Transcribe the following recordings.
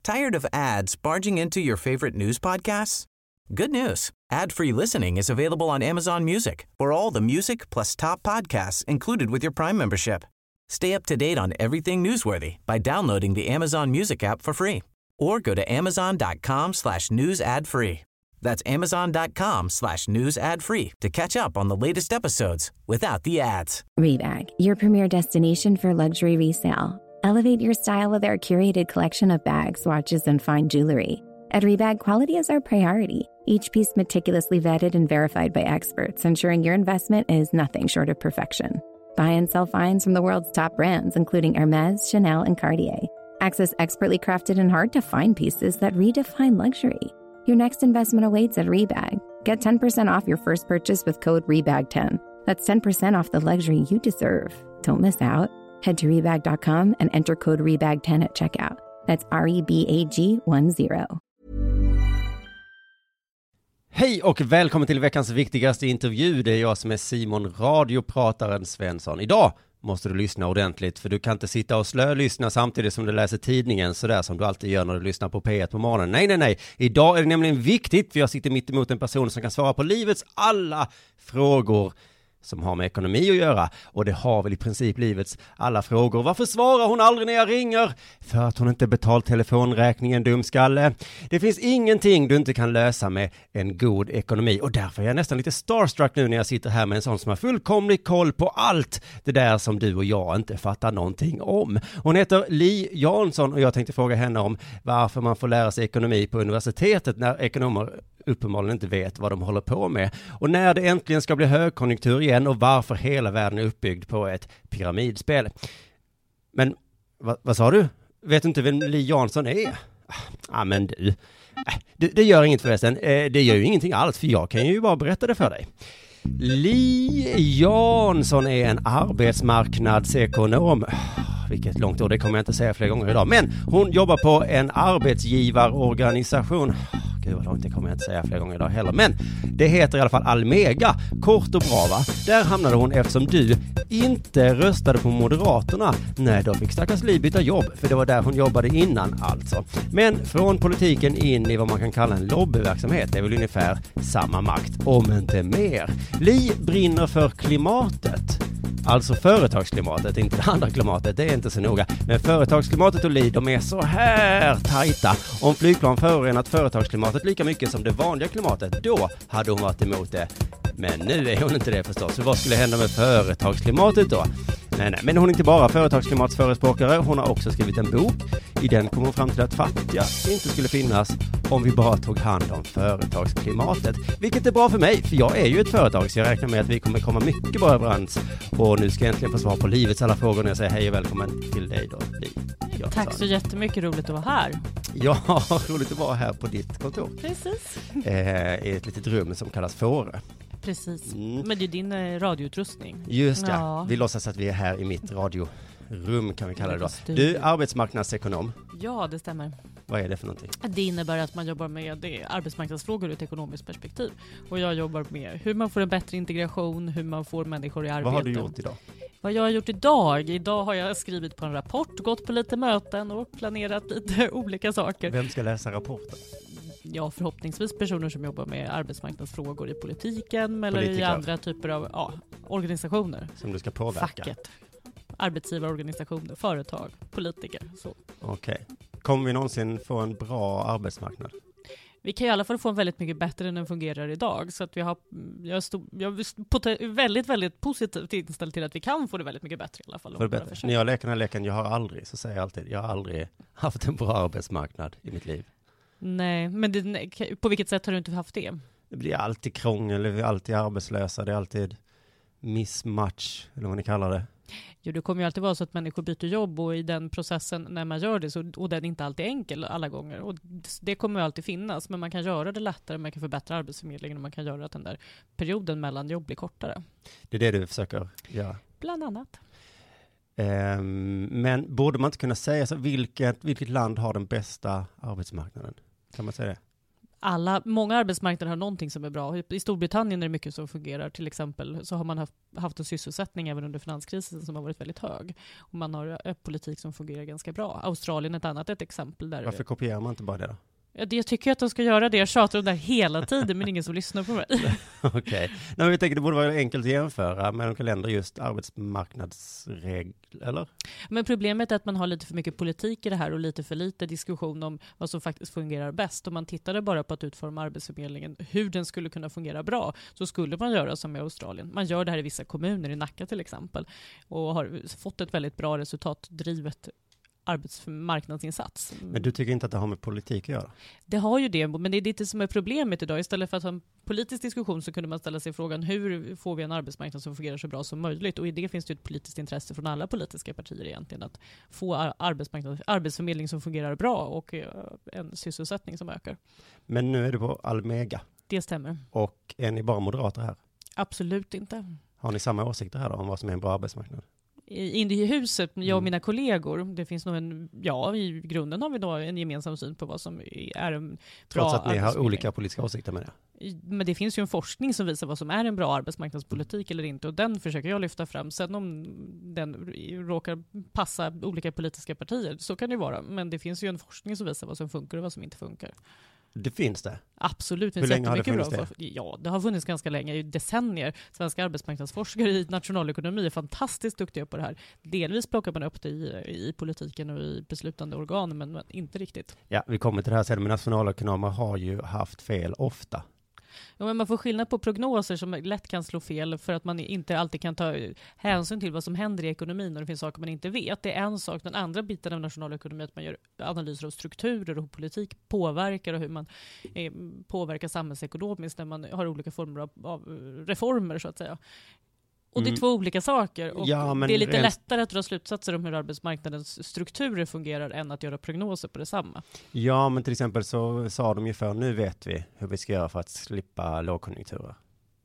Tired of ads barging into your favorite news podcasts? Good news. Ad-free listening is available on Amazon Music for all the music plus top podcasts included with your Prime membership. Stay up to date on everything newsworthy by downloading the Amazon Music app for free or go to amazon.com/news ad free. That's amazon.com/news ad free to catch up on the latest episodes without the ads. Rebag, your premier destination for luxury resale. Elevate your style with our curated collection of bags, watches, and fine jewelry. At Rebag, quality is our priority. Each piece meticulously vetted and verified by experts, ensuring your investment is nothing short of perfection. Buy and sell finds from the world's top brands, including Hermes, Chanel, and Cartier. Access expertly crafted and hard-to-find pieces that redefine luxury. Your next investment awaits at Rebag. Get 10% off your first purchase with code REBAG10. That's 10% off the luxury you deserve. Don't miss out. Head to Rebag.com and enter code REBAG10 at checkout. That's REBAG10. Hej och välkommen till veckans viktigaste intervju. Det är jag som är Simon, radioprataren Svensson. Idag måste du lyssna ordentligt, för du kan inte sitta och slölyssna samtidigt som du läser tidningen sådär som du alltid gör när du lyssnar på P1 på morgonen. Nej. Idag är det nämligen viktigt, för jag sitter mitt emot en person som kan svara på livets alla frågor som har med ekonomi att göra. Och det har väl i princip livets alla frågor. Varför svarar hon aldrig när jag ringer? För att hon inte betalt telefonräkningen, dumskalle. Det finns ingenting du inte kan lösa med en god ekonomi. Och därför är jag nästan lite starstruck nu när jag sitter här med en sån som har fullkomlig koll på allt det där som du och jag inte fattar någonting om. Hon heter Li Jansson och jag tänkte fråga henne om varför man får lära sig ekonomi på universitetet när ekonomer uppenbarligen inte vet vad de håller på med. Och när det äntligen ska bli högkonjunktur igen och varför hela världen är uppbyggd på ett pyramidspel. Men vad sa du? Vet du inte vem Li Jansson är? Ja, men du. Det gör inget förresten. Det gör ju ingenting alls, för jag kan ju bara berätta det för dig. Li Jansson är en arbetsmarknadsekonom. Vilket långt ord, det kommer jag inte säga fler gånger idag. Men hon jobbar på en arbetsgivarorganisation. Gud vad långt, det kommer jag inte säga fler gånger idag heller. Men det heter i alla fall Almega. Kort och bra, va? Där hamnade hon eftersom du inte röstade på Moderaterna. Nej, då fick stackars Li byta jobb. För det var där hon jobbade innan alltså. Men från politiken in i vad man kan kalla en lobbyverksamhet. Det är väl ungefär samma makt, om inte mer. Li brinner för klimatet. Alltså företagsklimatet, inte det andra klimatet, det är inte så noga. Men företagsklimatet och Li, de är så här tajta. Om flygplan förorenat företagsklimatet lika mycket som det vanliga klimatet, då hade hon varit emot det. Men nu är hon inte det förstås. Så vad skulle hända med företagsklimatet då? Nej, men hon är inte bara företagsklimatsförespråkare. Hon har också skrivit en bok. I den kommer hon fram till att fattiga inte skulle finnas om vi bara tog hand om företagsklimatet. Vilket är bra för mig, för jag är ju ett företag, så jag räknar med att vi kommer komma mycket bra överens. Och nu ska jag äntligen få svar på livets alla frågor när jag säger hej och välkommen till dig då, Li. Tack så jättemycket, roligt att vara här. Ja, roligt att vara här på ditt kontor. Precis. I ett litet rum som kallas Fårö. Precis, men det är din radioutrustning. Just ja, vi låtsas att vi är här i mitt radiorum kan vi kalla det då. Du är arbetsmarknadsekonom. Ja, det stämmer. Vad är det för någonting? Det innebär att man jobbar med arbetsmarknadsfrågor ur ett ekonomiskt perspektiv. Och jag jobbar med hur man får en bättre integration, hur man får människor i arbete. Vad har du gjort idag? Vad jag har gjort idag? Idag har jag skrivit på en rapport, gått på lite möten och planerat lite olika saker. Vem ska läsa rapporten? Ja, förhoppningsvis personer som jobbar med arbetsmarknadsfrågor i politiken eller i andra typer av organisationer. Som du ska påverka? Facket, arbetsgivarorganisationer, företag, politiker. Okej. Kommer vi någonsin få en bra arbetsmarknad? Vi kan i alla fall få en väldigt mycket bättre än den fungerar idag. Så att jag är väldigt, väldigt positivt inställd till att vi kan få det väldigt mycket bättre i alla fall. När jag leker den här leken, jag säger jag alltid, jag har aldrig haft en bra arbetsmarknad i mitt liv. Nej, men på vilket sätt har du inte haft det? Det blir alltid krångel, vi är alltid arbetslösa, det är alltid mismatch, eller vad ni kallar det. Jo, det kommer ju alltid vara så att människor byter jobb och i den processen när man gör det och den är inte alltid enkel alla gånger. Och det kommer ju alltid finnas, men man kan göra det lättare, man kan förbättra arbetsförmedlingen och man kan göra att den där perioden mellan jobb blir kortare. Det är det du försöker göra? Bland annat. Men borde man inte kunna säga så vilket land har den bästa arbetsmarknaden? Kan man säga det? Många arbetsmarknader har någonting som är bra. I Storbritannien är det mycket som fungerar. Till exempel så har man haft en sysselsättning även under finanskrisen som har varit väldigt hög. Och man har en politik som fungerar ganska bra. Australien är ett exempel. Där Varför kopierar man inte bara det då? Jag tycker att de ska göra det. Jag tjatar om det hela tiden, men ingen som lyssnar på mig. Okej. Nej, jag tänker det borde vara enkelt att jämföra med de kalender just arbetsmarknadsregler, eller? Men problemet är att man har lite för mycket politik i det här och lite för lite diskussion om vad som faktiskt fungerar bäst. Om man tittade bara på att utforma arbetsförmedlingen, hur den skulle kunna fungera bra, så skulle man göra som i Australien. Man gör det här i vissa kommuner, i Nacka till exempel, och har fått ett väldigt bra resultatdrivet arbetsmarknadsinsats. Men du tycker inte att det har med politik att göra? Det har ju det, men det är det som är problemet idag. Istället för att ha en politisk diskussion så kunde man ställa sig frågan, hur får vi en arbetsmarknad som fungerar så bra som möjligt? Och i det finns det ett politiskt intresse från alla politiska partier egentligen, att få arbetsförmedling som fungerar bra och en sysselsättning som ökar. Men nu är du på Almega. Det stämmer. Och är ni bara moderater här? Absolut inte. Har ni samma åsikter här då, om vad som är en bra arbetsmarknad? I huset, jag och mina kollegor, det finns nog i grunden har vi då en gemensam syn på vad som är en bra. Trots att ni har olika politiska åsikter med det? Men det finns ju en forskning som visar vad som är en bra arbetsmarknadspolitik eller inte, och den försöker jag lyfta fram. Sen om den råkar passa olika politiska partier, så kan det vara. Men det finns ju en forskning som visar vad som funkar och vad som inte funkar. Det finns det? Absolut. Hur länge har det funnits det? Ja, det har funnits ganska länge, i decennier. Svenska arbetsmarknadsforskare i nationalekonomi är fantastiskt duktiga på det här. Delvis plockar man upp det i politiken och i beslutande organ, men inte riktigt. Ja, vi kommer till det här sen, men nationalekonomer har ju haft fel ofta. Ja, men man får skillnad på prognoser som lätt kan slå fel för att man inte alltid kan ta hänsyn till vad som händer i ekonomin och det finns saker man inte vet. Det är en sak. Den andra biten av nationalekonomi är att man gör analyser av strukturer och hur politik påverkar och hur man påverkar samhällsekonomiskt när man har olika former av reformer så att säga. Och det är två olika saker. Och det är lite lättare att dra slutsatser om hur arbetsmarknadens strukturer fungerar än att göra prognoser på detsamma. Ja, men till exempel så sa de ju för nu vet vi hur vi ska göra för att slippa lågkonjunkturer.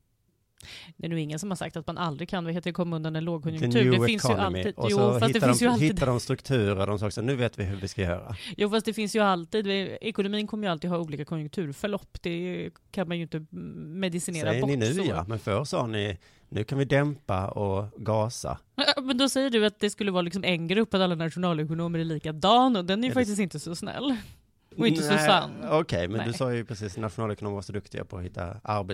Det är nog ingen som har sagt att man aldrig kan komma undan en lågkonjunktur. Det finns ju alltid. Och så hittar de strukturer, de sa också, nu vet vi hur vi ska göra. Jo, fast det finns ju alltid, ekonomin kommer ju alltid ha olika konjunkturförlopp. Det kan man ju inte medicinera säger bort. Säger ni nu, så. Ja, men förr sa ni, nu kan vi dämpa och gasa. Men då säger du att det skulle vara liksom en grupp att alla nationalekonomer är likadan, och den är ju faktiskt inte så snäll. Och inte så sann. Okej, men du sa ju precis att nationalekonomer var så duktiga på att hitta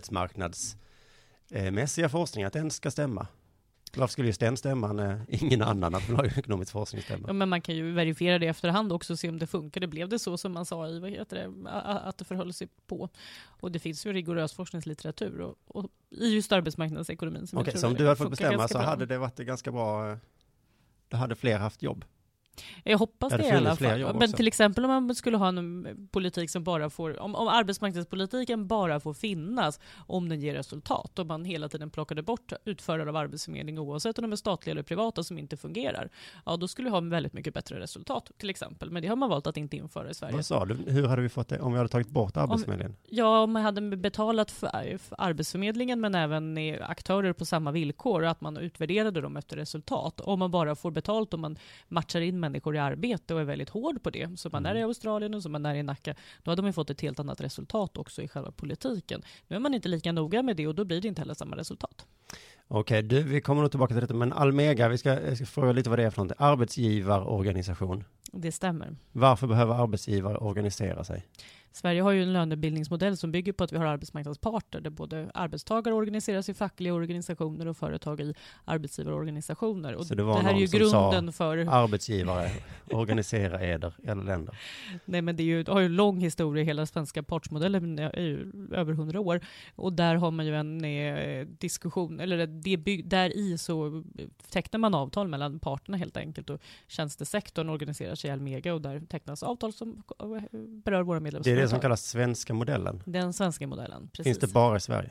arbetsmarknadsmässiga forskning, att den ska stämma. Varför skulle just den stämma när ingen annan nationalekonomisk forskning stämmer? Ja, men man kan ju verifiera det i efterhand också och se om det funkar. Det blev det så som man sa i att det förhåller sig på. Och det finns ju rigorös forskningslitteratur och i just arbetsmarknadsekonomin. Okej, så om du hade fått bestämma så hade det varit ganska bra. Då hade fler haft jobb. Jag hoppas det i alla fall. Men till exempel om man skulle ha en politik som bara får, om arbetsmarknadspolitiken bara får finnas om den ger resultat, och man hela tiden plockade bort utförare av arbetsförmedling oavsett om de är statliga eller privata som inte fungerar, ja då skulle vi ha väldigt mycket bättre resultat till exempel. Men det har man valt att inte införa i Sverige. Vad sa du? Hur hade vi fått det om vi hade tagit bort arbetsförmedlingen? Om man hade betalat för arbetsförmedlingen men även aktörer på samma villkor och att man utvärderade dem efter resultat. Om man bara får betalt och man matchar in människor i arbete och är väldigt hård på det, som man är i Australien och som man är i Nacka, då hade man fått ett helt annat resultat också i själva politiken. Nu är man inte lika noga med det och då blir det inte heller samma resultat. Okej, vi kommer nog tillbaka till detta, men Almega, jag ska fråga lite vad det är för något. Arbetsgivarorganisation. Det stämmer. Varför behöver arbetsgivare organisera sig? Sverige har ju en lönebildningsmodell som bygger på att vi har arbetsmarknadsparter där både arbetstagare organiseras i fackliga organisationer och företag i arbetsgivarorganisationer. Och så det var här någon är ju som grunden sa, för arbetsgivare, organisera eder eller länder. Nej, men det har ju en lång historia. Hela svenska partsmodellen är ju över 100 år. Och där har man ju en diskussion, eller där i så tecknar man avtal mellan parterna helt enkelt. Och tjänstesektorn organiserar sig i Almega och där tecknas avtal som berör våra medlemsföretag. Det är det som kallas svenska modellen. Den svenska modellen, precis. Finns det bara i Sverige?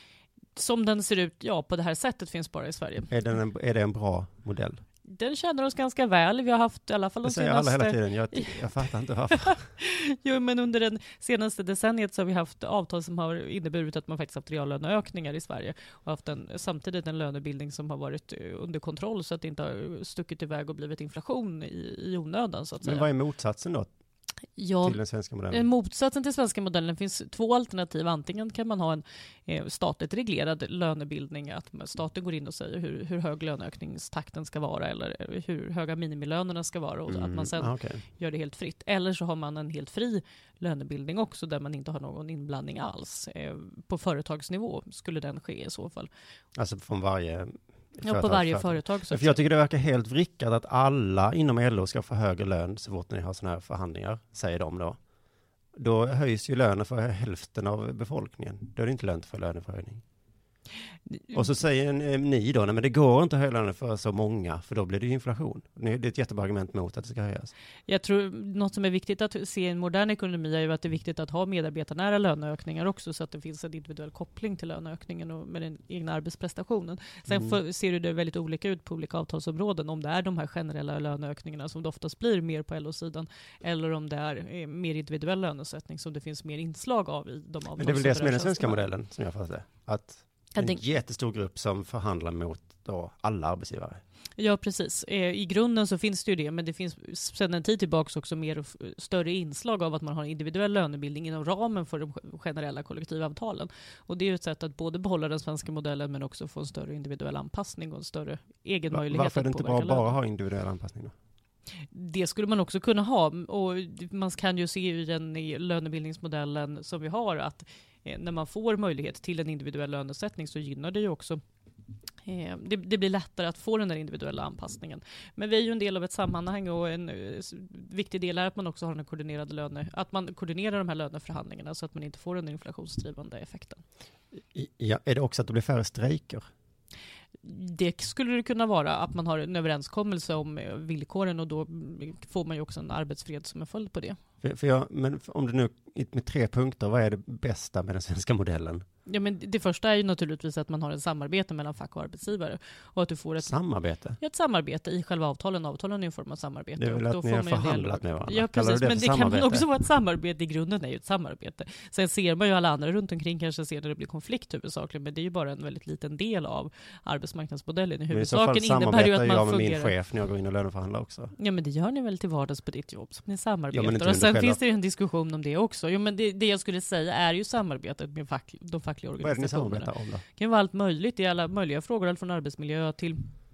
Som den ser ut, ja, på det här sättet finns bara i Sverige. Är det en bra modell? Den känner oss ganska väl. Vi har haft i alla fall de senaste... alla hela tiden. Jag fattar inte varför. Jo, men under den senaste decenniet så har vi haft avtal som har inneburit att man faktiskt haft reallöneökningar i Sverige. Och haft samtidigt en lönebildning som har varit under kontroll så att det inte har stuckit iväg och blivit inflation i onödan, så att säga. Men vad är motsatsen då? till den svenska modellen? Motsatsen till svenska modellen finns 2 alternativ. Antingen kan man ha en statligt reglerad lönebildning, att staten går in och säger hur hög löneökningstakten ska vara eller hur höga minimilönerna ska vara och att man sen gör det helt fritt. Eller så har man en helt fri lönebildning också där man inte har någon inblandning alls. På företagsnivå skulle den ske i så fall. Alltså från varje... på varje företag. För jag tycker det verkar helt vrickat att alla inom LO ska få högre lön så fort ni har sådana här förhandlingar, säger de då. Då höjs ju lönen för hälften av befolkningen. Då är det inte lönt för löneförhöjning. Och så säger ni då, nej men det går inte att höja lönen för så många, för då blir det ju inflation. Det är ett jättebra argument mot att det ska höjas. Jag tror något som är viktigt att se i en modern ekonomi är ju att det är viktigt att ha medarbetarnära löneökningar också, så att det finns en individuell koppling till löneökningen och med den egna arbetsprestationen. Sen ser det väldigt olika ut på olika avtalsområden, om det är de här generella löneökningarna som det oftast blir mer på LO-sidan, eller om det är mer individuell lönesättning som det finns mer inslag av i de avtal. Men det är väl det som är den svenska modellen, som jag fattar det. Att en jättestor grupp som förhandlar mot då alla arbetsgivare. Ja, precis. I grunden så finns det ju det, men det finns sedan en tid tillbaka också mer och större inslag av att man har en individuell lönebildning inom ramen för de generella kollektivavtalen. Och det är ju ett sätt att både behålla den svenska modellen men också få en större individuell anpassning och en större egen möjlighet att påverka. Varför är det inte bra bara ha individuell anpassning då? Det skulle man också kunna ha, och man kan ju se i den lönebildningsmodellen som vi har att när man får möjlighet till en individuell lönesättning så gynnar det ju också det blir lättare att få den där individuella anpassningen. Men vi är ju en del av ett sammanhang, och en viktig del är att man också har en koordinerad att man koordinerar de här löneförhandlingarna så att man inte får den inflationsdrivande effekten. Ja, är det också att det blir färre strejker? Det skulle det kunna vara, att man har en överenskommelse om villkoren, och då får man ju också en arbetsfred som är följd på det. Men om det nu med 3 punkter, vad är det bästa med den svenska modellen? Ja, men det första är ju naturligtvis att man har ett samarbete mellan fack och arbetsgivare. Och att du får samarbete? Ett samarbete i själva avtalen. Avtalen är en form av samarbete. Det är väl att ni har förhandlat med varandra? Ja, precis. Men det kan man också vara ett samarbete. I grunden är ju ett samarbete. Sen ser man ju alla andra runt omkring kanske ser när det blir konflikt huvudsakligen. Men det är ju bara en väldigt liten del av arbetsmarknadsmodellen. I huvudsaken innebär ju att man jag med fungerar. Min chef när jag går in och löneförhandlar också. Ja, men det gör ni väl till vardags på ditt jobb. Ni samarbetar. Ja, och sen finns det ju en diskussion om det också. Jo, men det jag skulle säga är ju samarbetet med de fackliga organisationerna. Vad är det ni samarbetar om då? Det kan vara allt möjligt i alla möjliga frågor, allt från arbetsmiljö till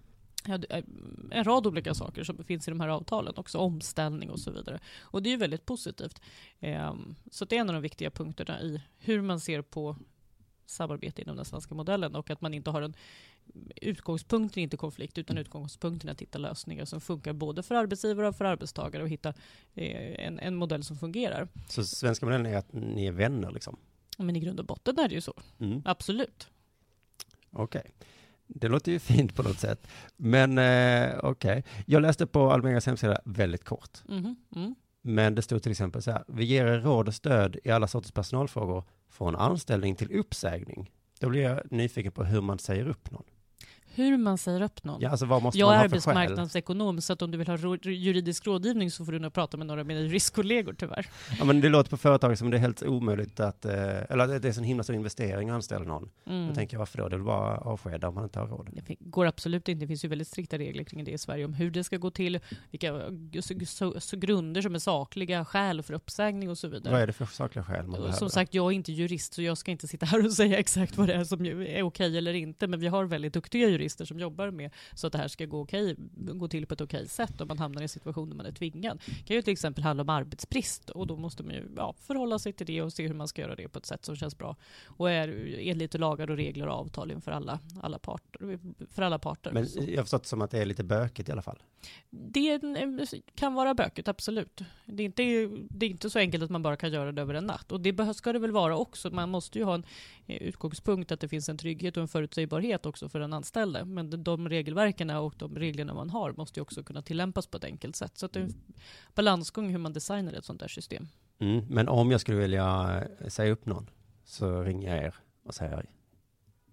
en rad olika saker som finns i de här avtalen, också omställning och så vidare. Och det är ju väldigt positivt. Så det är en av de viktiga punkterna i hur man ser på samarbete inom den svenska modellen, och att man inte har en utgångspunkten inte konflikt, utan utgångspunkten att hitta lösningar som funkar både för arbetsgivare och för arbetstagare, och hitta en modell som fungerar. Så svenska modellen är att ni är vänner liksom? Men i grund och botten är det ju så. Absolut. Okej. Det låter ju fint på något sätt. Men okej. Jag läste på Almegas hemsida väldigt kort. Men det stod till exempel så här: vi ger er råd och stöd i alla sorters personalfrågor från anställning till uppsägning. Då blir jag nyfiken på hur man säger upp någon. Hur man säger upp någon? Ja, alltså vad måste jag man är ha för arbetsmarknadsekonom, så att om du vill ha juridisk rådgivning så får du nog prata med några av mina juristkollegor tyvärr. Ja, men det låter på företag som det är helt omöjligt att, eller det är en himla stor investering att anställa någon. Då tänker jag, varför då? Det är väl bara avskeda om man inte har råd. Det går absolut inte. Det finns ju väldigt strikta regler kring det i Sverige om hur det ska gå till, vilka grunder som är sakliga skäl för uppsägning och så vidare. Vad är det för sakliga skäl man behöver? Som sagt, jag är inte jurist, så jag ska inte sitta här och säga exakt vad det är som är okej eller inte, men vi har väldigt duktiga jurister som jobbar med så att det här ska gå till på ett okej sätt om man hamnar i en situation där man är tvingad. Det kan ju till exempel handla om arbetsbrist, och då måste man ju förhålla sig till det och se hur man ska göra det på ett sätt som känns bra och är enligt lagar och regler och avtal inför alla parter. Men jag har förstått som att det är lite bökigt i alla fall. Det kan vara bökigt, absolut. Det är inte så enkelt att man bara kan göra det över en natt, och det ska det väl vara också. Man måste ju ha en utgångspunkt att det finns en trygghet och en förutsägbarhet också för den anställde, men de regelverken och de reglerna man har måste ju också kunna tillämpas på ett enkelt sätt. Så att det är en balansgång hur man designar ett sånt där system. Men om jag skulle vilja säga upp någon så ringer jag er och säger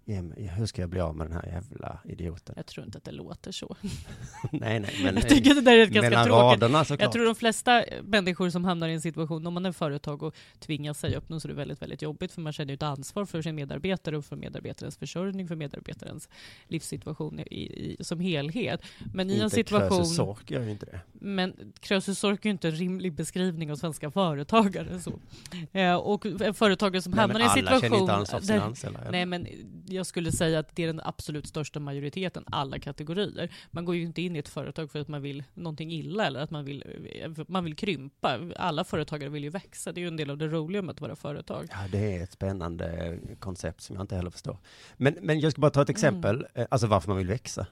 hur ska jag bli av med den här jävla idioten? Jag tror inte att det låter så. nej, men jag tycker det där är ganska tråkigt. Raderna, jag tror de flesta människor som hamnar i en situation om man är företag och tvingas säga upp någon, så är det väldigt, väldigt jobbigt, för man känner ju ett ansvar för sin medarbetare och för medarbetarens försörjning, för medarbetarens livssituation som helhet. Men i en situation... Krösus Sork gör ju inte det. Men Krösus Sork är ju inte en rimlig beskrivning av svenska företagare. Så. Och företagare som hamnar i en situation... Alla känner inte ansvar för sina anställda. Nej, men jag skulle säga att det är den absolut största majoriteten, alla kategorier. Man går ju inte in i ett företag för att man vill någonting illa eller att man vill krympa. Alla företagare vill ju växa. Det är ju en del av det roliga med att vara företag. Ja, det är ett spännande koncept som jag inte heller förstår. Men jag ska bara ta ett exempel. Alltså varför man vill växa.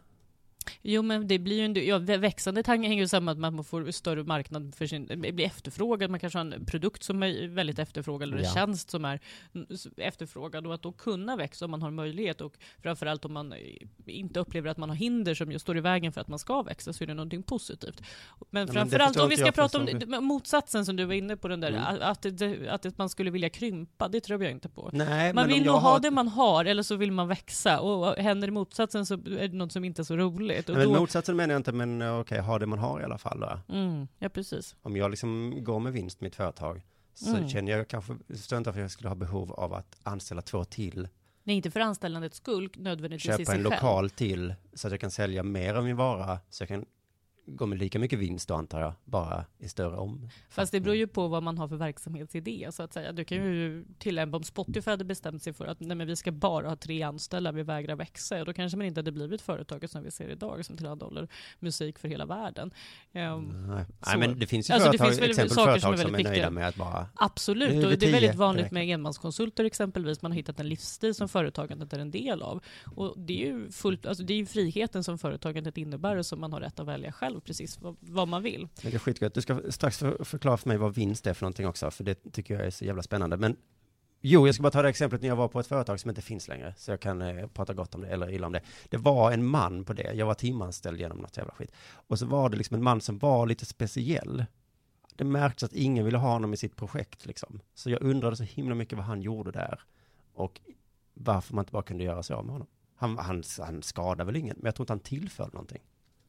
Jo, men det blir ju växande hänger ju samman med att man får större marknad för blir efterfrågad. Man kanske har en produkt som är väldigt efterfrågad eller en tjänst som är efterfrågad, och att då kunna växa om man har möjlighet, och framförallt om man inte upplever att man har hinder som just står i vägen för att man ska växa, så är det någonting positivt. Men framförallt om vi ska prata om motsatsen som du var inne på, den där att man skulle vilja krympa, det tror jag inte på. Nej, man vill nog ha det man har, eller så vill man växa, och händer i motsatsen så är det något som inte är så roligt. Men motsatsen menar jag inte, men okej, ha det man har i alla fall då. Ja, precis. Om jag liksom går med vinst i mitt företag, så känner jag kanske, förstår inte varför jag skulle ha behov av att anställa 2 till. Nej, inte för anställandets skull nödvändigtvis i sig köpa en lokal till, så att jag kan sälja mer av min vara, så jag kan gå med lika mycket vinst då, antar jag, bara i större om. Fast det beror ju på vad man har för verksamhetsidé, så att säga. Du kan ju tillämpa, om Spotify hade bestämt sig för att nej, men vi ska bara ha 3 anställda, vi vägrar växa, och då kanske man inte hade blivit företaget som vi ser idag, som tillhandahåller musik för hela världen. Nej, men det finns ju företag som är nöjda med att bara... Absolut, och det är väldigt vanligt med enmanskonsulter exempelvis. Man har hittat en livsstil som företagandet är en del av. Och det är ju det är ju friheten som företagandet innebär, och som man har rätt att välja själv precis vad man vill. Det är skitgött. Du ska strax förklara för mig vad vinst är för någonting också, för det tycker jag är så jävla spännande. Men jag ska bara ta det exemplet när jag var på ett företag som inte finns längre, så jag kan prata gott om det eller illa om det. Det var en man på det. Jag var timanställd genom något jävla skit. Och så var det liksom en man som var lite speciell. Det märktes att ingen ville ha honom i sitt projekt liksom. Så jag undrade så himla mycket vad han gjorde där, och varför man inte bara kunde göra sig av med honom. Han skadade väl ingen, men jag tror inte han tillförde någonting.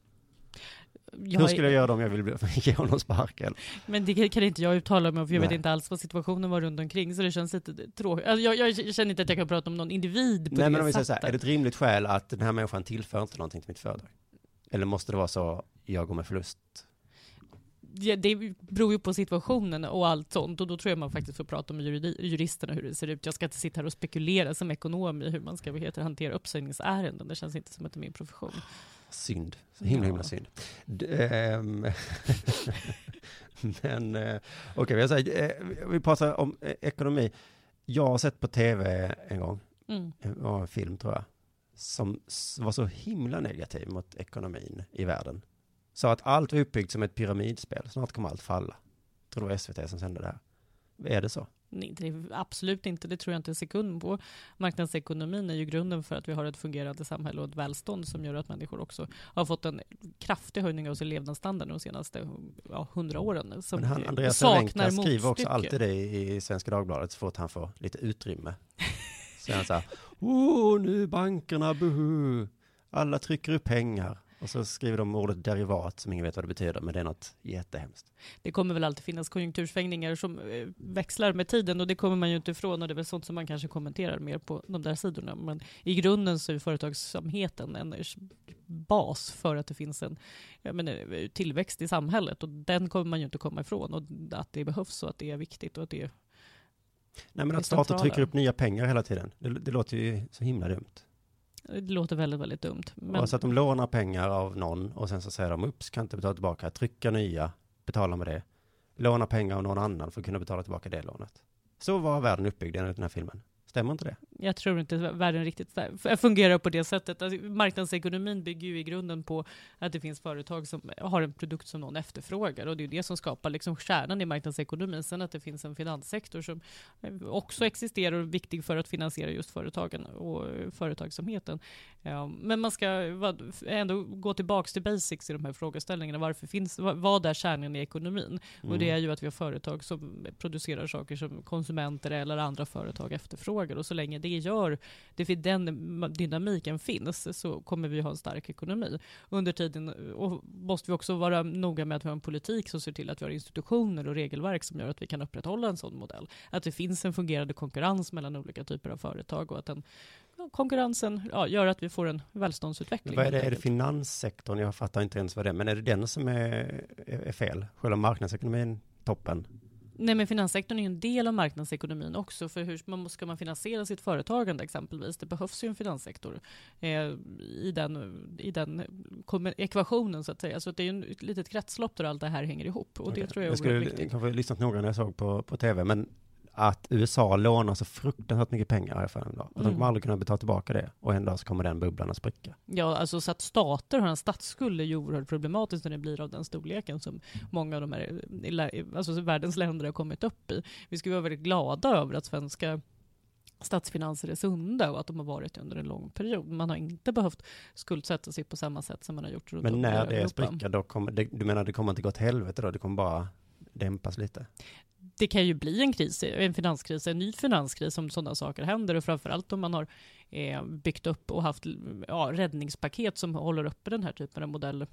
Hur skulle jag göra det om jag vill ge honom sparken? Men det kan inte jag uttala mig om, för jag vet inte alls vad situationen var runt omkring, så det känns lite tråkigt. Alltså, jag känner inte att jag kan prata om någon individ på det men om vi säger sättet. så här, är det ett rimligt skäl att den här människan tillför inte någonting till mitt företag? Eller måste det vara så, jag går med förlust? Ja, det beror ju på situationen och allt sånt, och då tror jag man faktiskt får prata med juristerna hur det ser ut. Jag ska inte sitta här och spekulera som ekonom i hur man ska hantera uppsägningsärenden. Det känns inte som att det är min profession. Synd. Så himla synd. Men okej, vi pratar om ekonomi. Jag har sett på tv en gång, en film tror jag, som var så himla negativ mot ekonomin i världen. Så att allt var uppbyggt som ett pyramidspel. Snart kommer allt falla. Jag tror det var SVT som sände det här. Är det så? Nej, det är absolut inte. Det tror jag inte en sekund på. Marknadsekonomin är ju grunden för att vi har ett fungerande samhälle och ett välstånd som gör att människor också har fått en kraftig höjning av sin levnadsstandard de senaste 100 åren. Som men Andreas saknar skriver också alltid det i Svenska Dagbladet så fort han får lite utrymme. Så han säger, nu bankerna, buhu. Alla trycker upp pengar. Och så skriver de ordet derivat som ingen vet vad det betyder, men det är något jättehemskt. Det kommer väl alltid finnas konjunktursvängningar som växlar med tiden, och det kommer man ju inte ifrån, och det är väl sånt som man kanske kommenterar mer på de där sidorna. Men i grunden så är företagsamheten en bas för att det finns en tillväxt i samhället, och den kommer man ju inte komma ifrån, och att det behövs och att det är viktigt och att det är... Nej, men att staten trycker upp nya pengar hela tiden, det låter ju så himla dumt. Det låter väldigt, väldigt dumt. Men... Så att de lånar pengar av någon och sen så säger de, kan inte betala tillbaka, trycka nya, betala med det. Låna pengar av någon annan för att kunna betala tillbaka det lånet. Så var världen uppbyggd enligt den här filmen. Stämmer inte det? Jag tror inte världen riktigt fungerar på det sättet. Alltså, marknadsekonomin bygger ju i grunden på att det finns företag som har en produkt som någon efterfrågar. Och det är ju det som skapar liksom kärnan i marknadsekonomin. Sen att det finns en finanssektor som också existerar och är viktig för att finansiera just företagen och företagsamheten. Men man ska ändå gå tillbaka till basics i de här frågeställningarna. Vad är kärnan i ekonomin? Och det är ju att vi har företag som producerar saker som konsumenter eller andra företag efterfrågar. efterfrågar, och så länge den dynamiken finns så kommer vi ha en stark ekonomi. Under tiden och måste vi också vara noga med att vi har en politik som ser till att vi har institutioner och regelverk som gör att vi kan upprätthålla en sån modell. Att det finns en fungerande konkurrens mellan olika typer av företag och att konkurrensen gör att vi får en välståndsutveckling. Vad är det? Är det finanssektorn? Jag fattar inte ens vad det är. Men är det den som är fel? Själva marknadsekonomin toppen? Nej, men finanssektorn är ju en del av marknadsekonomin också. För hur ska man finansiera sitt företagande exempelvis? Det behövs ju en finanssektor i den ekvationen så att säga. Så det är ju ett litet kretslopp där allt det här hänger ihop. Och det tror jag är oerhört viktigt. Jag kanske lyssnat noga när jag såg på tv, men att USA lånar så fruktansvärt mycket pengar här för en dag. Och de kommer aldrig kunna betala tillbaka det. Och en dag så kommer den bubblan att spricka. Ja, alltså så att stater har en statsskuld är ju oerhört problematiskt när det blir av den storleken som många av de här alltså världens länder har kommit upp i. Vi ska vara väldigt glada över att svenska statsfinanser är sunda och att de har varit under en lång period. Man har inte behövt skuldsätta sig på samma sätt som man har gjort runt om i Europa. Men när det spricker, då du menar det kommer inte gå till helvete då? Det kommer bara dämpas lite? Det kan ju bli en finanskris, en ny finanskris om sådana saker händer, och framförallt om man har byggt upp och haft räddningspaket som håller uppe den här typen av modeller.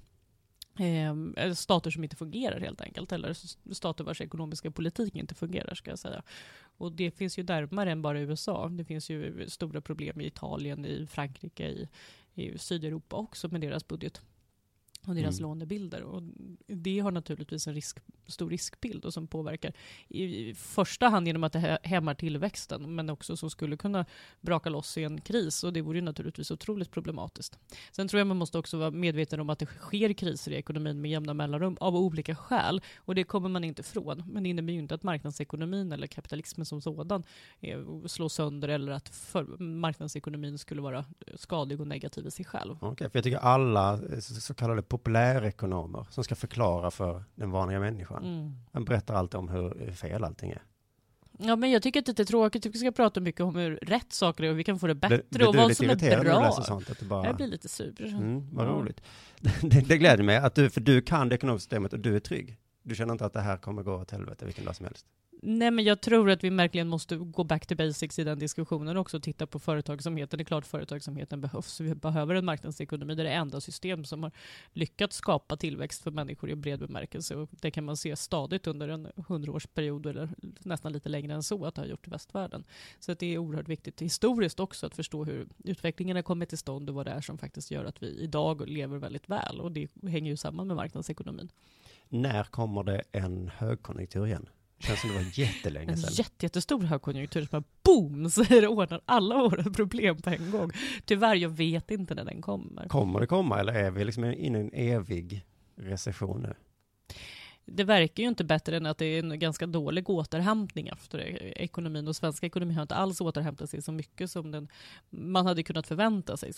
Stater som inte fungerar helt enkelt, eller stater vars ekonomiska politik inte fungerar ska jag säga. Och det finns ju närmare än bara USA. Det finns ju stora problem i Italien, i Frankrike, i Sydeuropa också med deras budget och deras lånebilder. Och det har naturligtvis en stor riskbild och som påverkar i första hand genom att det hämmar tillväxten, men också som skulle kunna braka loss i en kris, och det vore ju naturligtvis otroligt problematiskt. Sen tror jag man måste också vara medveten om att det sker kriser i ekonomin med jämna mellanrum av olika skäl, och det kommer man inte ifrån. Men det innebär ju inte att marknadsekonomin eller kapitalismen som sådan slås sönder, eller att marknadsekonomin skulle vara skadlig och negativ i sig själv. Okej, för jag tycker alla så kallade populärekonomer som ska förklara för den vanliga människan. Man berättar alltid om hur fel allting är. Ja, men jag tycker att det är tråkigt. Jag tycker vi ska prata mycket om hur rätt saker är och vi kan få det bättre och vad som är bra. Sånt, att bara... Jag blir lite sur. Vad roligt. Det gläder mig att för du kan det ekonomiska systemet och du är trygg. Du känner inte att det här kommer gå åt helvete vilken dag som helst. Nej, men jag tror att vi verkligen måste gå back to basics i den diskussionen och också titta på företagsamheten. Det är klart företagsamheten behövs. Vi behöver en marknadsekonomi. Det är det enda system som har lyckats skapa tillväxt för människor i bred bemärkelse. Och det kan man se stadigt under en 100-årsperiod eller nästan lite längre än så att det har gjort i västvärlden. Så att det är oerhört viktigt historiskt också att förstå hur utvecklingen har kommit till stånd och vad det är som faktiskt gör att vi idag lever väldigt väl. Och det hänger ju samman med marknadsekonomin. När kommer det en högkonjunktur igen? Det känns som det var jättelänge sedan. En jättestor högkonjunktur som bara boom så är det ordnar alla våra problem på en gång. Tyvärr, jag vet inte när den kommer. Kommer det komma eller är vi liksom inne i en evig recession nu? Det verkar ju inte bättre än att det är en ganska dålig återhämtning efter ekonomin, och svenska ekonomi har inte alls återhämtat sig så mycket som man hade kunnat förvänta sig.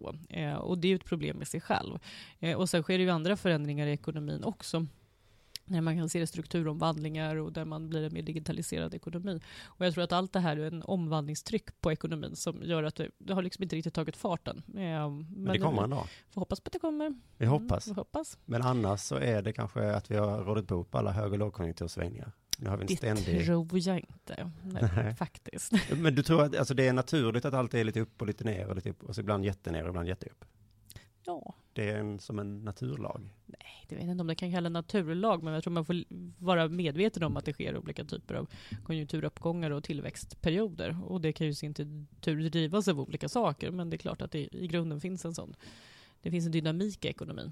Och det är ju ett problem i sig själv. Och sen sker det ju andra förändringar i ekonomin också. När man kan se strukturomvandlingar och där man blir en mer digitaliserad ekonomi. Och jag tror att allt det här är en omvandlingstryck på ekonomin som gör att det har liksom inte riktigt tagit farten. Men det kommer en dag. Får hoppas på att det kommer. Vi hoppas. Men annars så är det kanske att vi har rådat på upp alla hög- och lågkonjunktursvängningar. Nu har vi det tror jag inte. Nej. Faktiskt. Men du tror att alltså, det är naturligt att allt är lite upp och lite ner och lite upp, och så ibland jättener och ibland jätteupp? Ja. Det är som en naturlag. Nej, det vet inte om det kan kalla naturlag, men jag tror man får vara medveten om att det sker olika typer av konjunkturuppgångar och tillväxtperioder. Och det kan ju sin tur drivas av olika saker, men det är klart att det i grunden finns det finns en dynamik i ekonomin.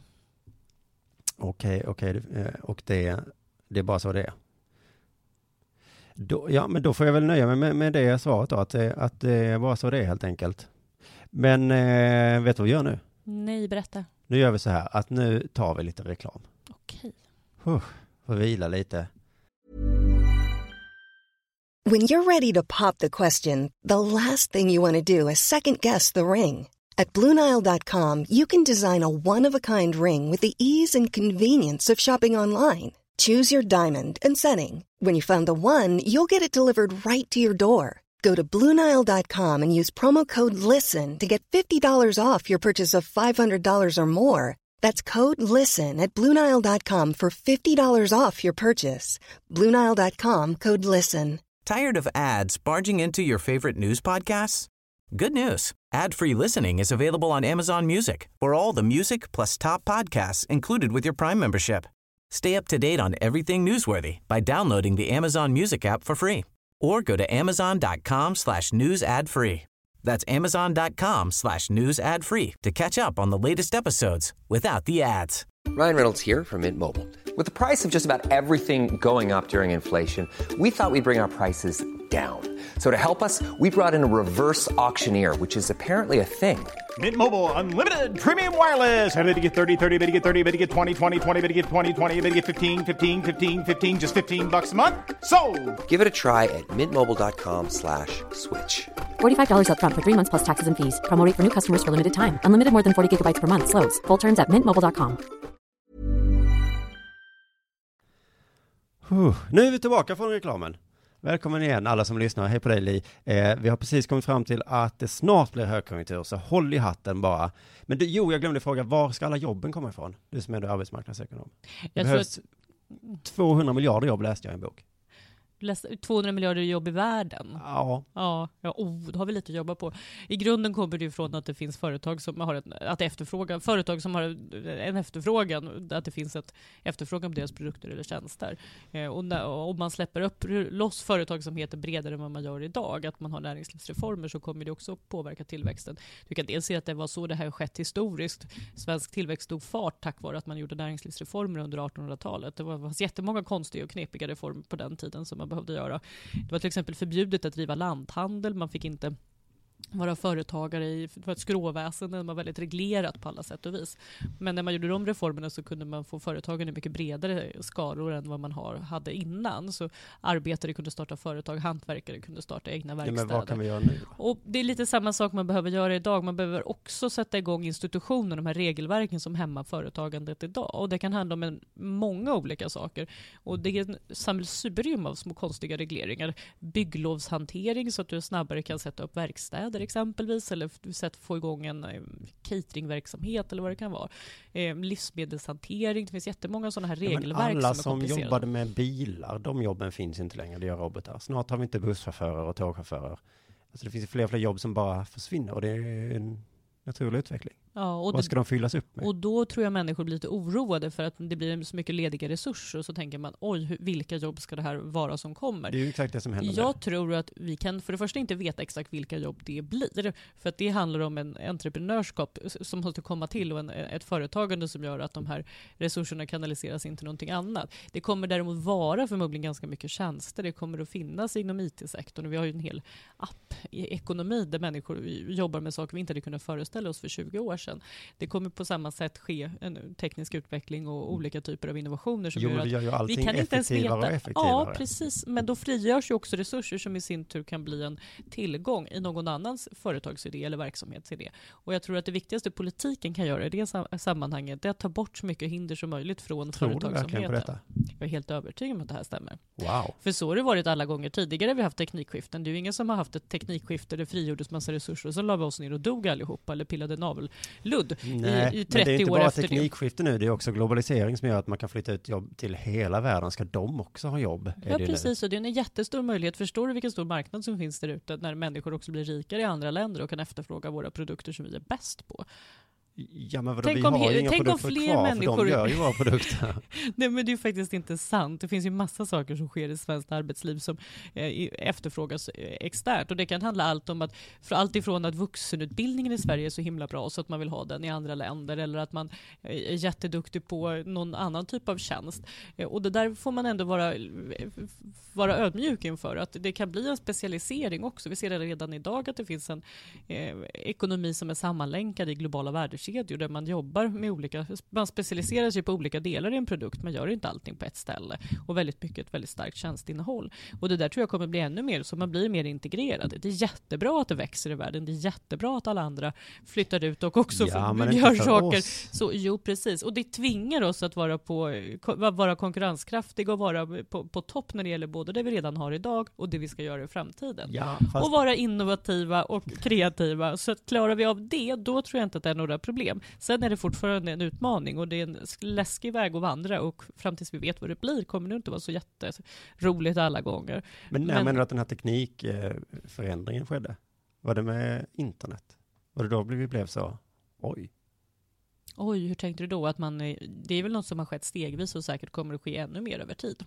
Okej. Och det är bara så det är. Men då får jag väl nöja mig med det svaret då, att det är bara så det är helt enkelt. Men vet du vad vi gör nu? Nej, berätta. Nu gör vi så här att nu tar vi lite reklam. Okej. Får vila lite. When you're ready to pop the question, the last thing you want to do is second guess the ring. At BlueNile.com you can design a one-of-a-kind ring with the ease and convenience of shopping online. Choose your diamond and setting. When you find the one, you'll get it delivered right to your door. Go to BlueNile.com and use promo code LISTEN to get $50 off your purchase of $500 or more. That's code LISTEN at BlueNile.com for $50 off your purchase. BlueNile.com, code LISTEN. Tired of ads barging into your favorite news podcasts? Good news. Ad-free listening is available on Amazon Music for all the music plus top podcasts included with your Prime membership. Stay up to date on everything newsworthy by downloading the Amazon Music app for free or go to amazon.com/news ad free. That's amazon.com/news ad free to catch up on the latest episodes without the ads. Ryan Reynolds here from Mint Mobile. With the price of just about everything going up during inflation, we thought we'd bring our prices down. So to help us, we brought in a reverse auctioneer, which is apparently a thing. Mint Mobile Unlimited Premium Wireless. How to get 30, 30, bit to get 30, bit to get 20, 20, 20, bit to get 20, 20, bit to get 15, 15, 15, 15, just $15 a month? Sold! Give it a try at mintmobile.com/switch. $45 up front for 3 months plus taxes and fees. Promo rate for new customers for limited time. Unlimited more than 40 gigabytes per month. Slows full terms at mintmobile.com. Nu är vi tillbaka från reklamen. Välkommen igen alla som lyssnar. Hej på dig Li. Vi har precis kommit fram till att det snart blir högkonjunktur, så håll i hatten bara. Men jag glömde fråga, var ska alla jobben komma ifrån? Du som är arbetsmarknadsekonom. Det behövs 200 miljarder jobb, läste jag i en bok. 200 miljarder jobb i världen. Ja. Då har vi lite att jobba på. I grunden kommer det ifrån att det finns företag som har företag som har en efterfrågan, att det finns ett efterfrågan på deras produkter eller tjänster. Och om man släpper upp loss företagsamheter bredare än vad man gör idag, att man har näringslivsreformer, så kommer det också påverka tillväxten. Du kan dels se att det var så det här skett historiskt. Svensk tillväxt tog fart tack vare att man gjorde näringslivsreformer under 1800-talet. Det var jättemånga konstiga och knepiga reformer på den tiden som man behövde göra. Det var till exempel förbjudet att driva lanthandel. Man fick inte vara företagare i ett skråväsende. Det var väldigt reglerat på alla sätt och vis. Men när man gjorde de reformerna så kunde man få företagen i mycket bredare skaror än vad man hade innan. Så arbetare kunde starta företag, hantverkare kunde starta egna verkstäder. Men vad kan vi göra nu? Och det är lite samma sak man behöver göra idag. Man behöver också sätta igång institutioner, de här regelverken som hämmar företagandet idag. Och det kan handla om många olika saker. Och det är en sammelsurium av små konstiga regleringar. Bygglovshantering så att du snabbare kan sätta upp verkstäder exempelvis, eller få igång en cateringverksamhet eller vad det kan vara. Livsmedelshantering, det finns jättemånga sådana här regelverk alla som är som jobbade med bilar, de jobben finns inte längre, det gör robotar. Snart har vi inte busschaufförer och tågchaufförer. Alltså det finns fler jobb som bara försvinner, och det är en naturlig utveckling. Ja, och vad ska de fyllas upp med? Och då tror jag människor blir lite oroade för att det blir så mycket lediga resurser, och så tänker man, vilka jobb ska det här vara som kommer? Det är ju exakt det som händer. Jag tror att vi kan för det första inte veta exakt vilka jobb det blir, för att det handlar om en entreprenörskap som måste komma till, och ett företagande som gör att de här resurserna kanaliseras inte någonting annat. Det kommer däremot vara förmodligen ganska mycket tjänster. Det kommer att finnas inom IT-sektorn, och vi har ju en hel app i ekonomi där människor jobbar med saker vi inte hade kunnat föreställa oss för 20 år sedan. Det kommer på samma sätt ske en teknisk utveckling och olika typer av innovationer som gör att vi kan inte ens veta. Och effektivare. Ja, precis. Men då frigörs ju också resurser som i sin tur kan bli en tillgång i någon annans företagsidé eller verksamhetsidé. Och jag tror att det viktigaste politiken kan göra i det sammanhanget är att ta bort så mycket hinder som möjligt från företagsamheten. På detta? Jag är helt övertygad om att det här stämmer. Wow. För så har det varit alla gånger tidigare vi har haft teknikskiften. Det är ju ingen som har haft ett teknikskifte där det frigjordes massa resurser och så la vi oss ner och dog allihopa eller pillade navelludd i 30 år efter det. Men det är inte bara teknikskifte nu, det är också globalisering som gör att man kan flytta ut jobb till hela världen. Ska de också ha jobb? Ja, precis. Och det är en jättestor möjlighet. Förstår du vilken stor marknad som finns där ute när människor också blir rikare i andra länder och kan efterfråga våra produkter som vi är bäst på? Ja, men vadå, vi har ju inga produkter kvar, för de gör ju våra produkter. Nej, men det är ju faktiskt inte sant. Det finns ju massa saker som sker i svenskt arbetsliv som efterfrågas externt. Och det kan handla allt ifrån att vuxenutbildningen i Sverige är så himla bra så att man vill ha den i andra länder, eller att man är jätteduktig på någon annan typ av tjänst. Och det där får man ändå vara ödmjuk inför, att det kan bli en specialisering också. Vi ser redan idag att det finns en ekonomi som är sammanlänkad i globala värdekedjor där man jobbar med man specialiserar sig på olika delar i en produkt, man gör inte allting på ett ställe, och väldigt mycket ett väldigt starkt tjänstinnehåll. Och det där tror jag kommer bli ännu mer, så man blir mer integrerad. Det är jättebra att det växer i världen, det är jättebra att alla andra flyttar ut och också gör saker. Så, jo, precis. Och det tvingar oss att vara konkurrenskraftiga och vara på topp när det gäller både det vi redan har idag och det vi ska göra i framtiden. Ja, och vara innovativa och kreativa. Så att klarar vi av det, då tror jag inte att det är några problem problem. Sen är det fortfarande en utmaning och det är en läskig väg att vandra, och fram tills vi vet vad det blir kommer det inte vara så jätteroligt alla gånger. Men när menar du att den här teknikförändringen skedde? Var det med internet? Var det då vi blev så? Oj, hur tänkte du då? Att det är väl något som har skett stegvis och säkert kommer att ske ännu mer över tid.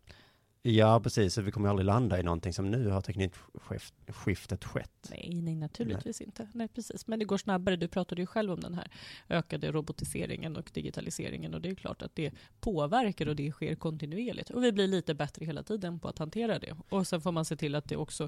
Ja, precis. Så vi kommer aldrig landa i någonting som nu har teknikskiftet skett. Nej, naturligtvis inte. Nej, precis. Men det går snabbare. Du pratade ju själv om den här ökade robotiseringen och digitaliseringen, och det är klart att det påverkar och det sker kontinuerligt. Och vi blir lite bättre hela tiden på att hantera det. Och sen får man se till att det också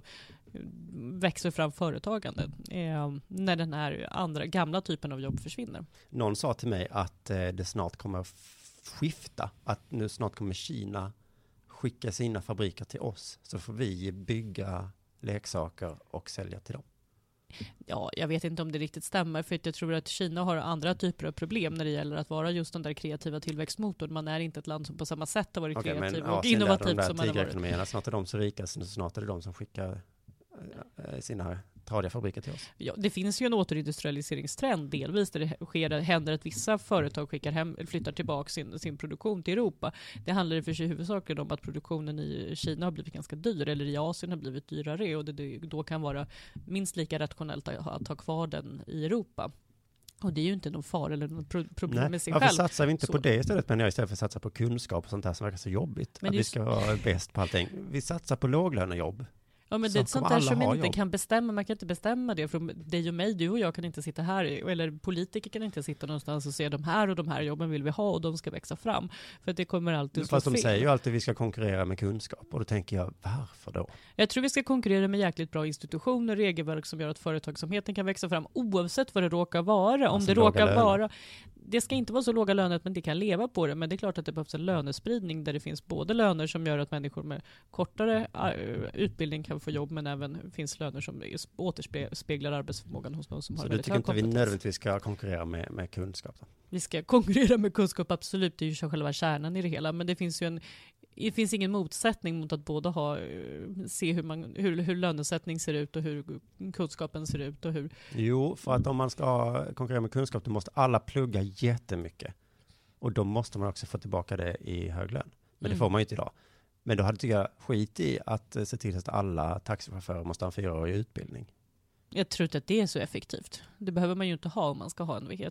växer fram företagande när den här andra gamla typen av jobb försvinner. Någon sa till mig att det snart kommer att skifta. Att nu snart kommer Kina skicka sina fabriker till oss, så får vi bygga leksaker och sälja till dem. Ja, jag vet inte om det riktigt stämmer, för jag tror att Kina har andra typer av problem när det gäller att vara just den där kreativa tillväxtmotorn. Man är inte ett land som på samma sätt har varit kreativ och innovativ som man har varit. Snart är de så rika, så snart är det de som skickar sina tradiga fabriker till oss. Ja, det finns ju en återindustrialiseringstrend delvis där det händer att vissa företag flyttar tillbaka sin produktion till Europa. Det handlar för sig huvudsakligen om att produktionen i Kina har blivit ganska dyr, eller i Asien har blivit dyrare, och det då kan vara minst lika rationellt att ha kvar den i Europa. Och det är ju inte någon fara eller något problem med sig själv. Varför satsar vi inte på det istället? Men jag istället för att satsa på kunskap och sånt där som verkar så jobbigt. Men att vi ska vara bäst på allting. Vi satsar på låglönejobb. Ja, men det är sånt där som man inte kan bestämma. Man kan inte bestämma det från dig och mig. Du och jag kan inte sitta här, eller politiker kan inte sitta någonstans och se de här jobben vill vi ha och de ska växa fram. För att det kommer alltid fast de säger ju alltid att vi ska konkurrera med kunskap. Och då tänker jag, varför då? Jag tror vi ska konkurrera med jäkligt bra institutioner, regelverk som gör att företagsamheten kan växa fram oavsett vad det råkar vara. Om det råkar vara... Det ska inte vara så låga löner att man inte kan leva på det, men det är klart att det behövs en lönespridning där det finns både löner som gör att människor med kortare utbildning kan få jobb, men även finns löner som återspeglar arbetsförmågan hos de som har väldigt hög kompetens. Så du tycker inte vi nödvändigtvis ska konkurrera med kunskap då? Vi ska konkurrera med kunskap, absolut. Det är ju själva kärnan i det hela, men det finns ingen motsättning mot att både se hur lönesättning ser ut och hur kunskapen ser ut. Jo, för att om man ska konkurrera med kunskap då måste alla plugga jättemycket. Och då måste man också få tillbaka det i hög lön. Men det får man ju inte idag. Men då hade jag skit i att se till att alla taxichaufförer måste ha en 4-årig utbildning. Jag tror inte att det är så effektivt. Det behöver man ju inte ha om man ska ha jag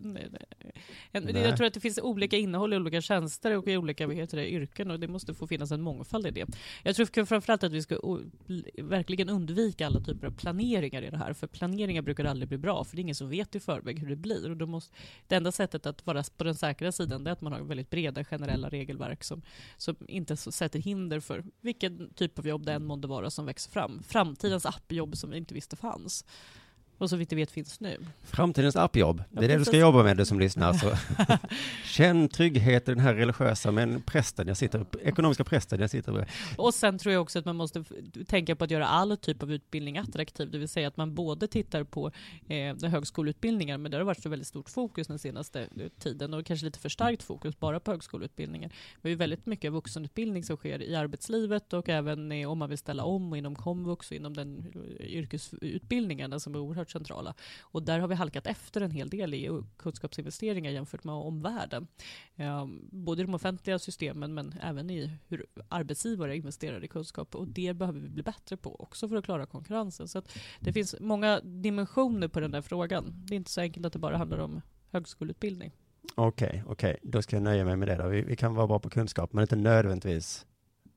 tror att det finns olika innehåll i olika tjänster och i olika yrken, och det måste få finnas en mångfald i det. Jag tror framförallt att vi ska verkligen undvika alla typer av planeringar i det här, för planeringar brukar aldrig bli bra, för det är ingen som vet i förväg hur det blir, och det enda sättet att vara på den säkra sidan är att man har väldigt breda generella regelverk som inte sätter hinder för vilken typ av jobb det än måste vara som växer fram. Framtidens appjobb som vi inte visste fanns. Och så vitt vi vet finns nu. Framtidens appjobb. Det är det du ska jobba med, du som lyssnar. Så. Känn trygghet i den här religiösa ekonomiska prästen jag sitter med. Och sen tror jag också att man måste tänka på att göra all typ av utbildning attraktiv. Det vill säga att man både tittar på högskoleutbildningar, men det har varit så väldigt stort fokus den senaste tiden, och kanske lite för starkt fokus bara på högskoleutbildningar. Vi har ju väldigt mycket vuxenutbildning som sker i arbetslivet, och även om man vill ställa om och inom komvux och inom den yrkesutbildningarna som är oerhört centrala. Och där har vi halkat efter en hel del i kunskapsinvesteringar jämfört med omvärlden. Både i de offentliga systemen, men även i hur arbetsgivare investerar i kunskap. Och det behöver vi bli bättre på också för att klara konkurrensen. Så att det finns många dimensioner på den där frågan. Det är inte så enkelt att det bara handlar om högskoleutbildning. Okej. Då ska jag nöja mig med det då. Vi kan vara bra på kunskap, men inte nödvändigtvis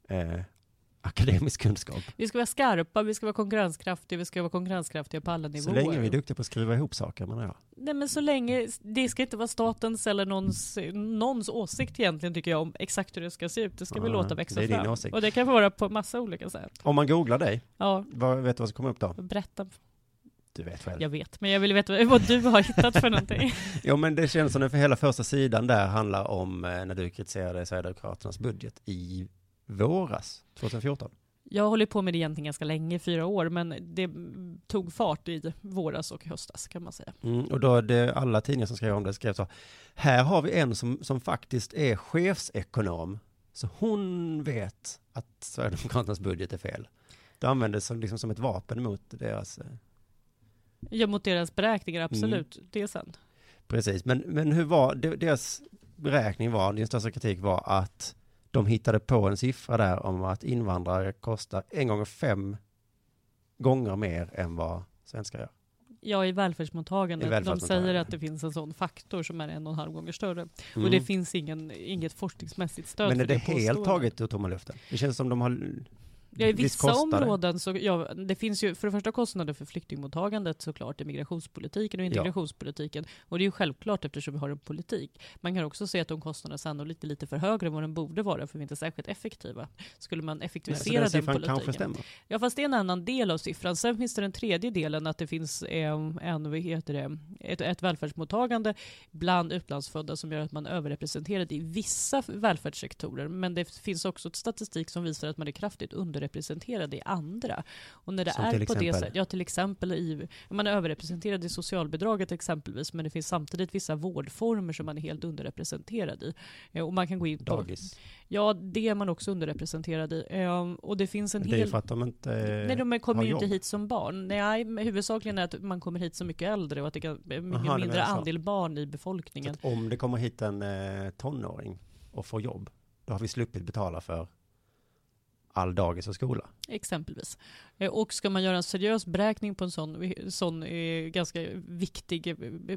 akademisk kunskap. Vi ska vara skarpa, vi ska vara konkurrenskraftiga på alla nivåer. Så länge vi är duktiga på att skriva ihop saker, menar jag. Nej, men så länge, det ska inte vara statens eller någons åsikt egentligen, tycker jag, om exakt hur det ska se ut. Det ska vi låta växa fram. Det är din åsikt. Och det kan vara på massa olika sätt. Om man googlar dig, ja. Vet du vad som kommer upp då? Berätta. Du vet själv. Jag vet, men jag vill veta vad du har hittat för någonting. Jo, men det känns som att för hela första sidan där handlar om när du kritiserade Sverigedemokraternas budget i våras, 2014. Jag håller på med det egentligen ganska länge, 4 år, men det tog fart i våras och höstas, kan man säga. Och då det alla tidningar som skrev om det skrev så: här har vi en som faktiskt är chefsekonom, så hon vet att Sverigedemokraternas budget är fel. Det användes som ett vapen mot deras... Ja, mot deras beräkningar, absolut. Det är sant. Precis, men hur var deras beräkning var, din största kritik var att de hittade på en siffra där om att invandrare kostar 1,5 gånger mer än vad svenskar gör. Ja, i välfärdsmottagandet. De säger att det finns en sån faktor som är 1,5 gånger större. Och det finns inget forskningsmässigt stöd. Men är för det helt taget ur tomma luften? Det känns som de har... Ja, i vissa områden så, det finns ju för det första kostnader för flyktingmottagandet såklart i migrationspolitiken och integrationspolitiken. Och det är ju självklart eftersom vi har en politik. Man kan också se att de kostnaderna sannolikt är lite för högre än vad den borde vara för vi är inte särskilt effektiva. Skulle man effektivisera den politiken? Kanske stämmer. Ja, fast det är en annan del av siffran. Sen finns det den tredje delen att det finns ett välfärdsmottagande bland utlandsfödda som gör att man är överrepresenterad i vissa välfärdssektorer. Men det finns också statistik som visar att man är kraftigt underrepresenterad i andra. Och när det som är på det sättet, till exempel man är överrepresenterad i socialbidraget exempelvis, men det finns samtidigt vissa vårdformer som man är helt underrepresenterad i. Och man kan gå in på dagis. Ja, det är man också underrepresenterad i. Och det finns en det är för att de inte Nej, de kommer ju inte hit som barn. Nej, huvudsakligen är att man kommer hit så mycket äldre och att det är mycket mindre andel barn i befolkningen. Så om det kommer hit en tonåring och får jobb, då har vi sluppit betala för all dagis och skola. Exempelvis. Och ska man göra en seriös beräkning på en sån ganska viktig...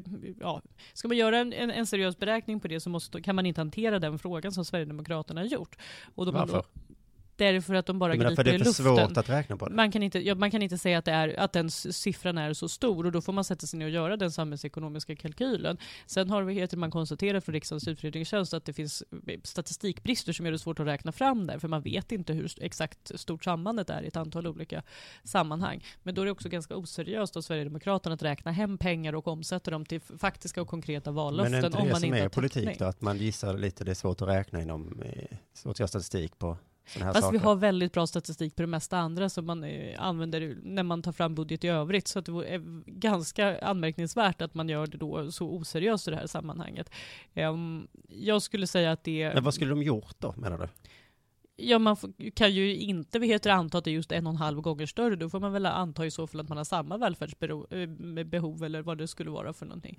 ska man göra en seriös beräkning på det så kan man inte hantera den frågan som Sverigedemokraterna har gjort. Och varför? Därför att de bara griper i luften. För det är för svårt att räkna på det. Man kan inte säga att den siffran är så stor och då får man sätta sig ner och göra den samhällsekonomiska kalkylen. Sen har man konstaterat från Riksdagens utredningstjänst att det finns statistikbrister som gör det svårt att räkna fram där för man vet inte hur exakt stort sambandet är i ett antal olika sammanhang. Men då är det också ganska oseriöst av Sverigedemokraterna att räkna hem pengar och omsätta dem till faktiska och konkreta vallöften. Men är inte om det man som inte är politik då? Att man gissar lite, det är svårt att räkna svårt att göra statistik på. Fast vi har väldigt bra statistik på det mesta andra som man använder när man tar fram budget i övrigt så att det är ganska anmärkningsvärt att man gör det då så oseriöst i det här sammanhanget. Jag skulle säga att det... Men vad skulle de gjort då, menar du? Ja, man kan ju inte anta att det är just 1,5 gånger större. Då får man väl anta i så fall att man har samma välfärdsbehov eller vad det skulle vara för någonting.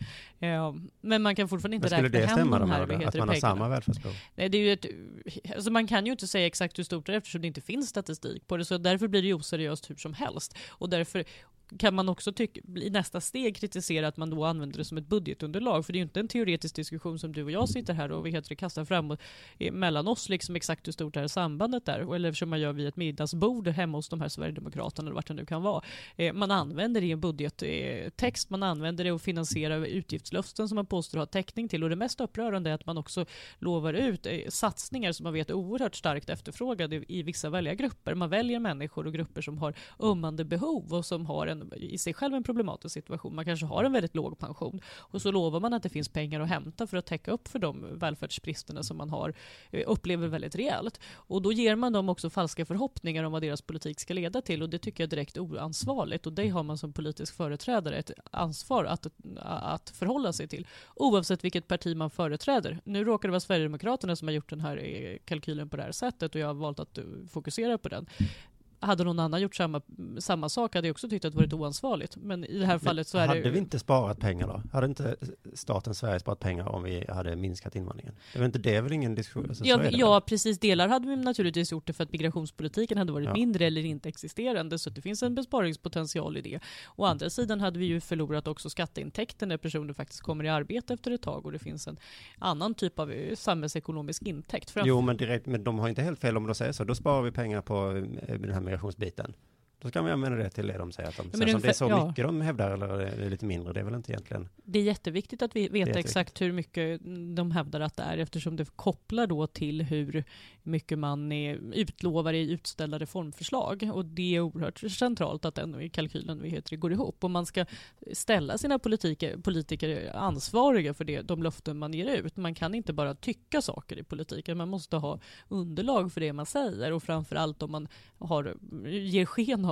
Men man kan fortfarande inte räkna hem de här att man har samma välfärdsbehov? Nej, det är ju alltså man kan ju inte säga exakt hur stort det är eftersom det inte finns statistik på det. Så därför blir det oseriöst hur som helst. Och därför kan man också i nästa steg kritisera att man då använder det som ett budgetunderlag. För det är ju inte en teoretisk diskussion som du och jag sitter här och kastar fram mellan oss liksom exakt hur stort det här sambandet är. Eller som man gör vid ett middagsbord hemma hos de här Sverigedemokraterna eller vart det nu kan vara. Man använder det i en budgettext, man använder det att finansiera utgiftslöften som man påstår ha täckning till. Och det mest upprörande är att man också lovar ut satsningar som man vet är oerhört starkt efterfrågade i vissa väljargrupper. Man väljer människor och grupper som har ömmande behov och som har i sig själv en problematisk situation. Man kanske har en väldigt låg pension och så lovar man att det finns pengar att hämta för att täcka upp för de välfärdsbristerna som man upplever väldigt rejält. Och då ger man dem också falska förhoppningar om vad deras politik ska leda till och det tycker jag är direkt oansvarigt och det har man som politisk företrädare ett ansvar att förhålla sig till oavsett vilket parti man företräder. Nu råkar det vara Sverigedemokraterna som har gjort den här kalkylen på det här sättet och jag har valt att fokusera på den. Hade någon annan gjort samma sak hade jag också tyckt att det varit oansvarigt. Men i det här fallet så är hade vi inte sparat pengar då? Hade inte staten Sverige sparat pengar om vi hade minskat invandringen? Det är väl ingen diskussion? Alltså, ja, precis. Delar hade vi naturligtvis gjort det för att migrationspolitiken hade varit mindre eller inte existerande. Så det finns en besparingspotential i det. Å andra sidan hade vi ju förlorat också skatteintäkten när personer faktiskt kommer i arbete efter ett tag. Och det finns en annan typ av samhällsekonomisk intäkt. Jo, men de har inte helt fel om de säger så. Då sparar vi pengar på den här migrationsbiten. Då ska man använda det till det de säger. Att de, men det är så mycket de hävdar eller är det lite mindre, det är väl inte egentligen. Det är jätteviktigt att vi vet exakt hur mycket de hävdar att det är eftersom det kopplar då till hur mycket man utlovar i utställda reformförslag. Och det är oerhört centralt att den kalkylen går ihop. Och man ska ställa sina politiker ansvariga för de löften man ger ut. Man kan inte bara tycka saker i politiken. Man måste ha underlag för det man säger och framförallt om man ger sken av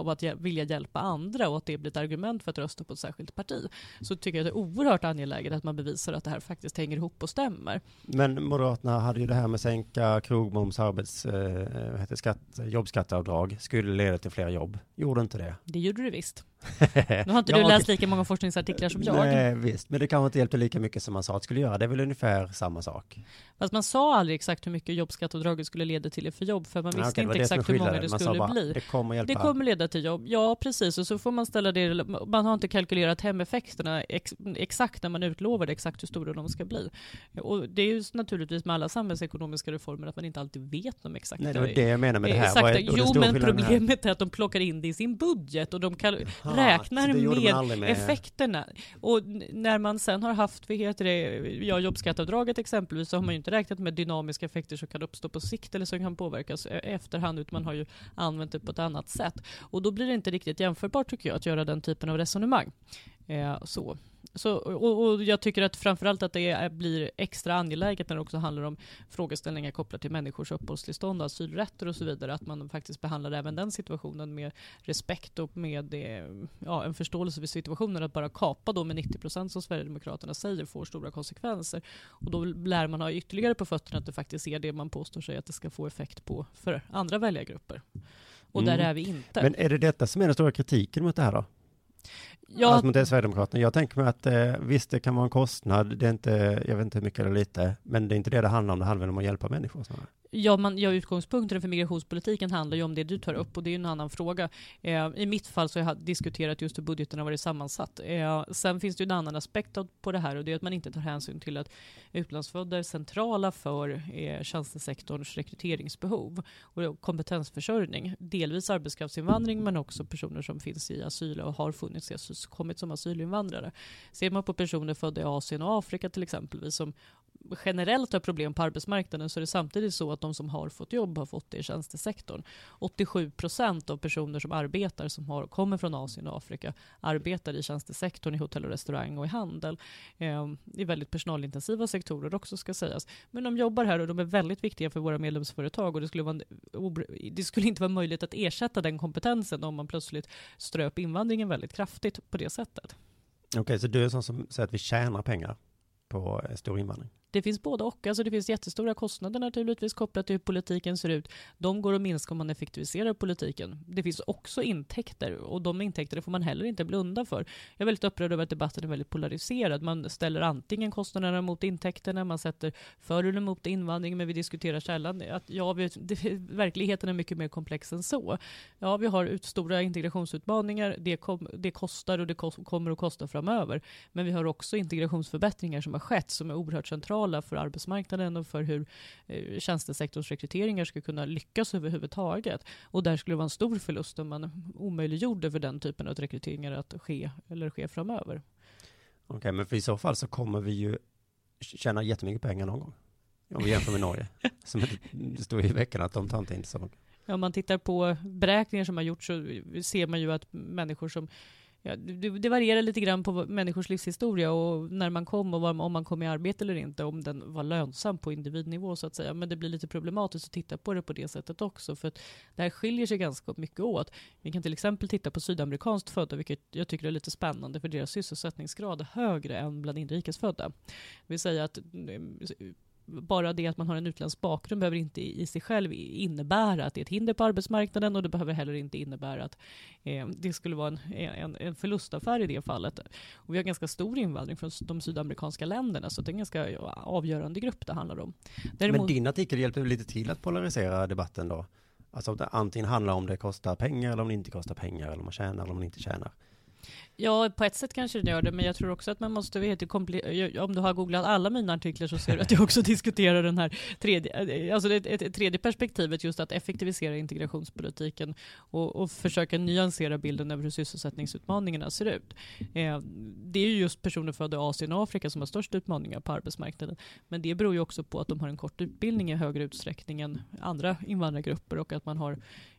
av att vilja hjälpa andra och att det blir ett argument för att rösta på ett särskilt parti, så tycker jag att det är oerhört angeläget att man bevisar att det här faktiskt hänger ihop och stämmer. Men Moderaterna hade ju det här med sänka krogmoms, jobbskatteavdrag skulle leda till fler jobb. Gjorde inte det? Det gjorde det visst. Nu har inte du läst lika många forskningsartiklar som jag. Nej, visst. Men det kanske inte hjälpte lika mycket som man sa att skulle göra. Det är väl ungefär samma sak. Fast man sa aldrig exakt hur mycket jobbskatteavdraget skulle leda till för jobb, för man visste inte exakt hur många det skulle bli. Det kommer hjälpa. Det kommer leda till jobb. Ja, precis. Och så får man ställa det. Man har inte kalkylerat hemeffekterna exakt när man utlovar det, exakt hur stora de ska bli. Och det är ju naturligtvis med alla samhällsekonomiska reformer att man inte alltid vet dem exakt. Nej, det var det jag menar med det här. Jo, men problemet är att de plockar in det i sin budget och de räknar med effekterna. Och när man sen har haft, jobbskatteavdraget exempelvis, så har man ju inte räknat med dynamiska effekter som kan uppstå på sikt eller som kan påverkas efterhand, utan man har ju använt det på ett annat sätt. Och då blir det inte riktigt jämförbart, tycker jag, att göra den typen av resonemang. Och jag tycker att framförallt att det blir extra angeläget när det också handlar om frågeställningar kopplat till människors uppehållstillstånd och asylrätter och så vidare, att man faktiskt behandlar även den situationen med respekt och med en förståelse för situationen. Att bara kapa då med 90% som Sverigedemokraterna säger får stora konsekvenser. Och då lär man ha ytterligare på fötterna att det faktiskt är det man påstår sig att det ska få effekt på för andra väljargrupper. Och där är vi inte. Men är det detta som är den stora kritiken mot det här då? Ja, alltså mot det Sverigedemokraterna. Jag tänker mig att visst, det kan vara en kostnad. Det är inte, jag vet inte hur mycket eller lite, men det är inte det handlar om. Det handlar om att hjälpa människor. Utgångspunkten för migrationspolitiken handlar ju om det du tar upp, och det är en annan fråga. I mitt fall så har jag diskuterat just hur budgeten har varit sammansatt. Sen finns det ju en annan aspekt på det här, och det är att man inte tar hänsyn till att utlandsfödda är centrala för tjänstesektorns rekryteringsbehov och kompetensförsörjning. Delvis arbetskraftsinvandring, men också personer som finns i asyl och har kommit som asylinvandrare. Ser man på personer födda i Asien och Afrika till exempel, som generellt har problem på arbetsmarknaden, så är det samtidigt så att de som har fått jobb har fått det i tjänstesektorn. 87% av personer som arbetar som kommer från Asien och Afrika arbetar i tjänstesektorn, i hotell och restaurang och i handel. I väldigt personalintensiva sektorer också, ska sägas. Men de jobbar här och de är väldigt viktiga för våra medlemsföretag, och det skulle inte vara möjligt att ersätta den kompetensen om man plötsligt ströp invandringen väldigt kraftigt på det sättet. Okej, så du är sån som säger att vi tjänar pengar på stor invandring? Det finns både och. Alltså det finns jättestora kostnader naturligtvis kopplat till hur politiken ser ut. De går att minska om man effektiviserar politiken. Det finns också intäkter, och de intäkter får man heller inte blunda för. Jag är väldigt upprörd över att debatten är väldigt polariserad. Man ställer antingen kostnaderna mot intäkterna, man sätter för eller emot invandring, men vi diskuterar sällan att verkligheten är mycket mer komplex än så. Ja, vi har stora integrationsutmaningar. Det kostar, och det kommer att kosta framöver. Men vi har också integrationsförbättringar som har skett, som är oerhört centrala för arbetsmarknaden och för hur tjänstesektorns rekryteringar ska kunna lyckas överhuvudtaget. Och där skulle det vara en stor förlust om man omöjliggjorde för den typen av rekryteringar att ske framöver. Okej, men för i så fall så kommer vi ju tjäna jättemycket pengar någon gång. Om vi jämför med Norge. Som det står i veckan att de tar inte så mycket. Ja, om man tittar på beräkningar som har gjorts, så ser man ju att människor som det varierar lite grann på människors livshistoria och när man kom och om man kom i arbete eller inte, om den var lönsam på individnivå så att säga. Men det blir lite problematiskt att titta på det på det sättet också, för att det här skiljer sig ganska mycket åt. Vi kan till exempel titta på sydamerikanskt födda, vilket jag tycker är lite spännande, för deras sysselsättningsgrad är högre än bland inrikesfödda. Det vill säga att bara det att man har en utländsk bakgrund behöver inte i sig själv innebära att det är ett hinder på arbetsmarknaden, och det behöver heller inte innebära att det skulle vara en förlustaffär i det fallet. Och vi har ganska stor invandring från de sydamerikanska länderna, så det är en ganska avgörande grupp det handlar om. Men din artikel hjälper lite till att polarisera debatten då? Alltså att det antingen handlar om det kostar pengar eller om det inte kostar pengar, eller om man tjänar eller om man inte tjänar. Ja, på ett sätt kanske det gör det, men jag tror också att man måste veta om du har googlat alla mina artiklar så ser du att jag också diskuterar den här ett tredje perspektivet, just att effektivisera integrationspolitiken och försöka nyansera bilden över hur sysselsättningsutmaningarna ser ut. Det är ju just personer födda i Asien och Afrika som har störst utmaningar på arbetsmarknaden, men det beror ju också på att de har en kort utbildning i högre utsträckning än andra invandrargrupper, och att man har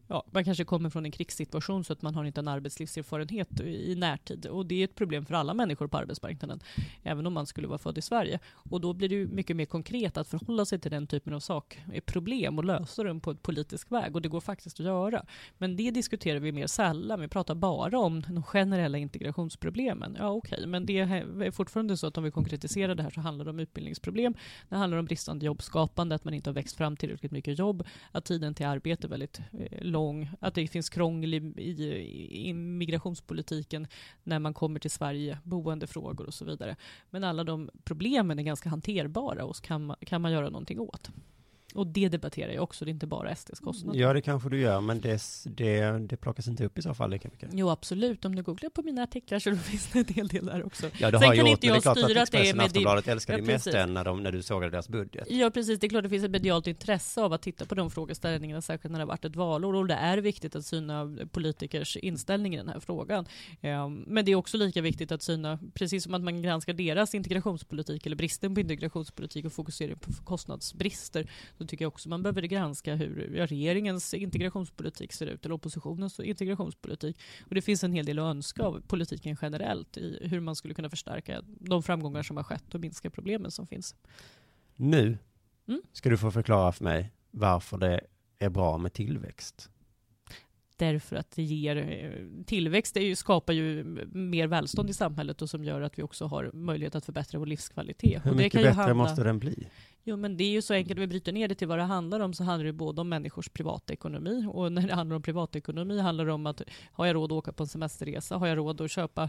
man kanske kommer från en krigssituation så att man har inte en arbetslivserfarenhet i närtid. Och det är ett problem för alla människor på arbetsmarknaden, även om man skulle vara född i Sverige. Och då blir det ju mycket mer konkret att förhålla sig till den typen av problem och lösa dem på ett politisk väg. Och det går faktiskt att göra. Men det diskuterar vi mer sällan. Vi pratar bara om de generella integrationsproblemen. Ja, okej. Men det är fortfarande så att om vi konkretiserar det här så handlar det om utbildningsproblem. Det handlar om bristande jobbskapande, att man inte har växt fram tillräckligt mycket jobb, att tiden till arbete är väldigt lång, att det finns krångel i migrationspolitiken när man kommer till Sverige, boendefrågor och så vidare. Men alla de problemen är ganska hanterbara och kan man göra någonting åt. Och det debatterar jag också, det är inte bara SDs kostnader. Ja, det kanske du gör, men det plockas inte upp i så fall lika mycket. Jo, absolut. Om du googlar på mina artiklar så finns det en hel del där också. Ja, det har gjort, men det är klart att Expressen och Aftonbladet älskar det mest när du såg deras budget. Ja, precis. Det är klart det finns ett medialt intresse av att titta på de frågeställningarna, särskilt när det har varit ett valår. Och det är viktigt att syna politikers inställning i den här frågan. Men det är också lika viktigt att syna, precis som att man granskar deras integrationspolitik eller bristen på integrationspolitik och fokuserar på kostnadsbrister, så tycker jag också man behöver granska hur regeringens integrationspolitik ser ut eller oppositionens integrationspolitik. Och det finns en hel del att önska av politiken generellt i hur man skulle kunna förstärka de framgångar som har skett och minska problemen som finns. Nu ska du få förklara för mig varför det är bra med tillväxt. Därför att det ger tillväxt, skapar ju mer välstånd i samhället och som gör att vi också har möjlighet att förbättra vår livskvalitet. Hur och mycket det kan bättre måste den bli? Jo, men det är ju så enkelt. Vi bryter ner det till vad det handlar om, så handlar det både om människors privatekonomi. Och när det handlar om privatekonomi handlar det om att har jag råd att åka på en semesterresa? Har jag råd att köpa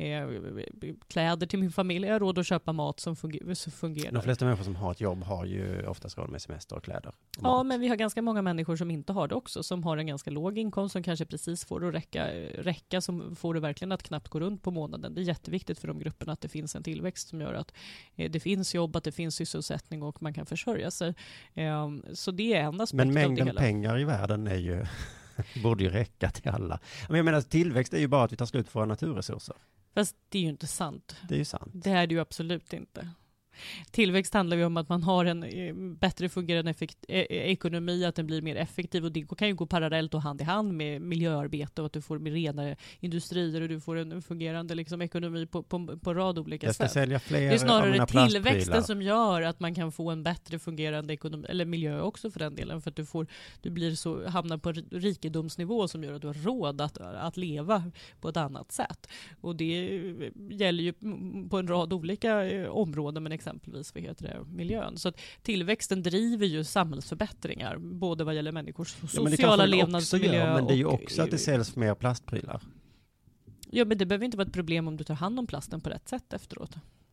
kläder till min familj? Har jag råd att köpa mat som fungerar? De flesta människor som har ett jobb har ju oftast råd med semester och kläder. Och ja, men vi har ganska många människor som inte har det också. Som har en ganska låg inkomst, som kanske precis får det att räcka, som får det verkligen att knappt gå runt på månaden. Det är jätteviktigt för de grupperna att det finns en tillväxt som gör att det finns jobb, att det finns sysselsättning och man kan försörja sig. Så det är en aspekt. Men mängden pengar i världen är ju borde ju räcka till alla. Men jag menar, tillväxt är ju bara att vi tar slut på våra naturresurser. Fast det är ju inte sant. Det är ju sant. Det är det ju absolut inte. Tillväxt handlar ju om att man har en bättre fungerande ekonomi, att den blir mer effektiv, och det kan ju gå parallellt och hand i hand med miljöarbete och att du får mer renare industrier och du får en fungerande ekonomi på rad olika sätt. Det är snarare tillväxten som gör att man kan få en bättre fungerande ekonomi, eller miljö också för den delen, för att du hamnar på rikedomsnivå som gör att du har råd att leva på ett annat sätt. Och det gäller ju på en rad olika områden, men exempelvis miljön. Så att tillväxten driver ju samhällsförbättringar, både vad gäller människors sociala levnadsmiljö. Men det är ju också att det säljs mer plastprylar. Ja, men det behöver inte vara ett problem om du tar hand om plasten på rätt sätt efteråt.